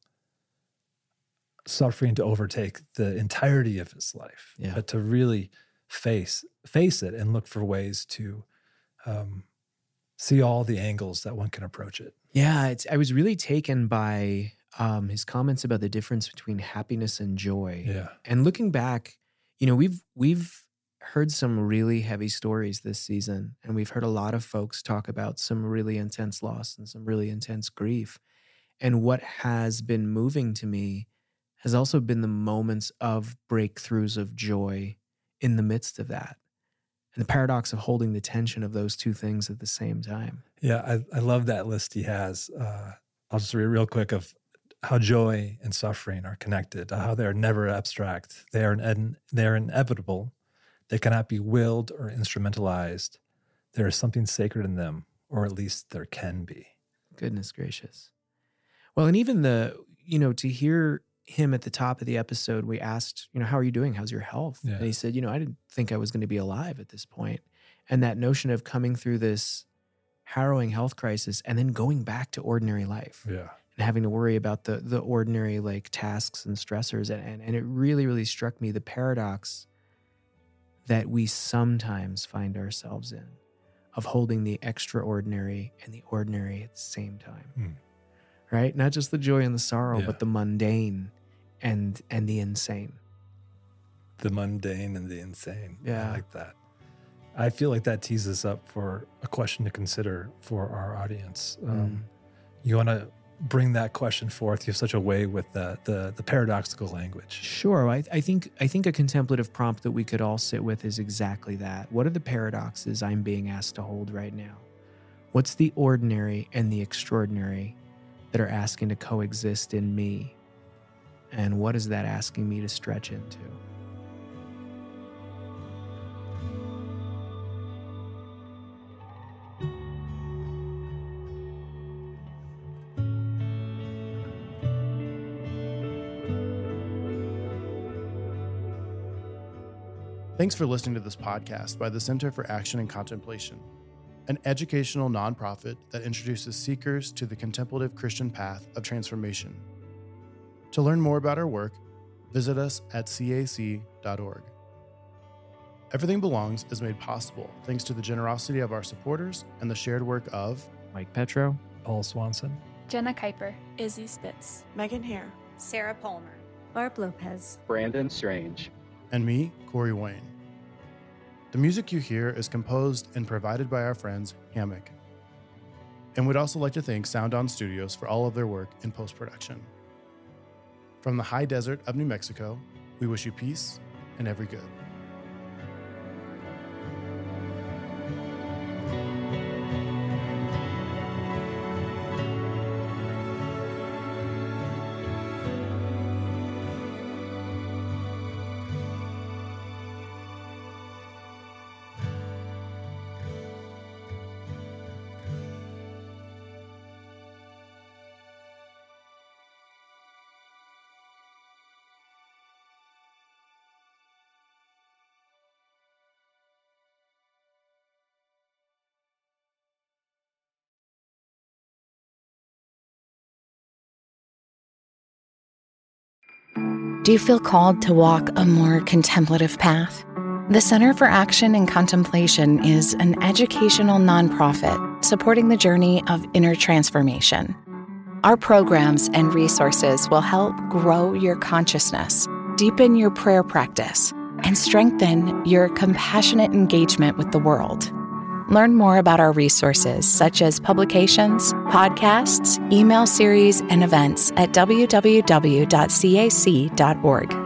suffering to overtake the entirety of his life, yeah. but to really face face it and look for ways to um, see all the angles that one can approach it. Yeah, it's, I was really taken by um, his comments about the difference between happiness and joy. Yeah. And looking back, you know, we've we've heard some really heavy stories this season, and we've heard a lot of folks talk about some really intense loss and some really intense grief. And what has been moving to me has also been the moments of breakthroughs of joy in the midst of that. And the paradox of holding the tension of those two things at the same time. Yeah, I, I love that list he has. Uh, I'll just read real quick of how joy and suffering are connected, how they're never abstract. They are in, they're inevitable. They cannot be willed or instrumentalized. There is something sacred in them, or at least there can be. Goodness gracious. Well, and even the, you know, to hear him at the top of the episode, we asked, you know, how are you doing? How's your health? Yeah. And he said, you know, I didn't think I was going to be alive at this point. And that notion of coming through this harrowing health crisis and then going back to ordinary life. Yeah. And having to worry about the the ordinary like tasks and stressors. And, and, and it really, really struck me the paradox that we sometimes find ourselves in of holding the extraordinary and the ordinary at the same time. Mm. Right? Not just the joy and the sorrow, Yeah. but the mundane and and the insane. The mundane and the insane. Yeah. I like that. I feel like that tees us up for a question to consider for our audience. Um, Mm. You want to bring that question forth. You have such a way with the the, the paradoxical language. Sure. I, I think I think a contemplative prompt that we could all sit with is exactly that. What are the paradoxes I'm being asked to hold right now? What's the ordinary and the extraordinary that are asking to coexist in me? And what is that asking me to stretch into? Thanks for listening to this podcast by the Center for Action and Contemplation, an educational nonprofit that introduces seekers to the contemplative Christian path of transformation. To learn more about our work, visit us at c a c dot org. Everything Belongs is made possible thanks to the generosity of our supporters and the shared work of Mike Petro, Paul Swanson, Jenna Kuiper, Izzy Spitz, Megan Hare, Sarah Palmer, Barb Lopez, Brandon Strange, and me, Corey Wayne. The music you hear is composed and provided by our friends Hammock. And we'd also like to thank Sound On Studios for all of their work in post-production. From the high desert of New Mexico, we wish you peace and every good. Do you feel called to walk a more contemplative path? The Center for Action and Contemplation is an educational nonprofit supporting the journey of inner transformation. Our programs and resources will help grow your consciousness, deepen your prayer practice, and strengthen your compassionate engagement with the world. Learn more about our resources, such as publications, podcasts, email series, and events at w w w dot c a c dot org.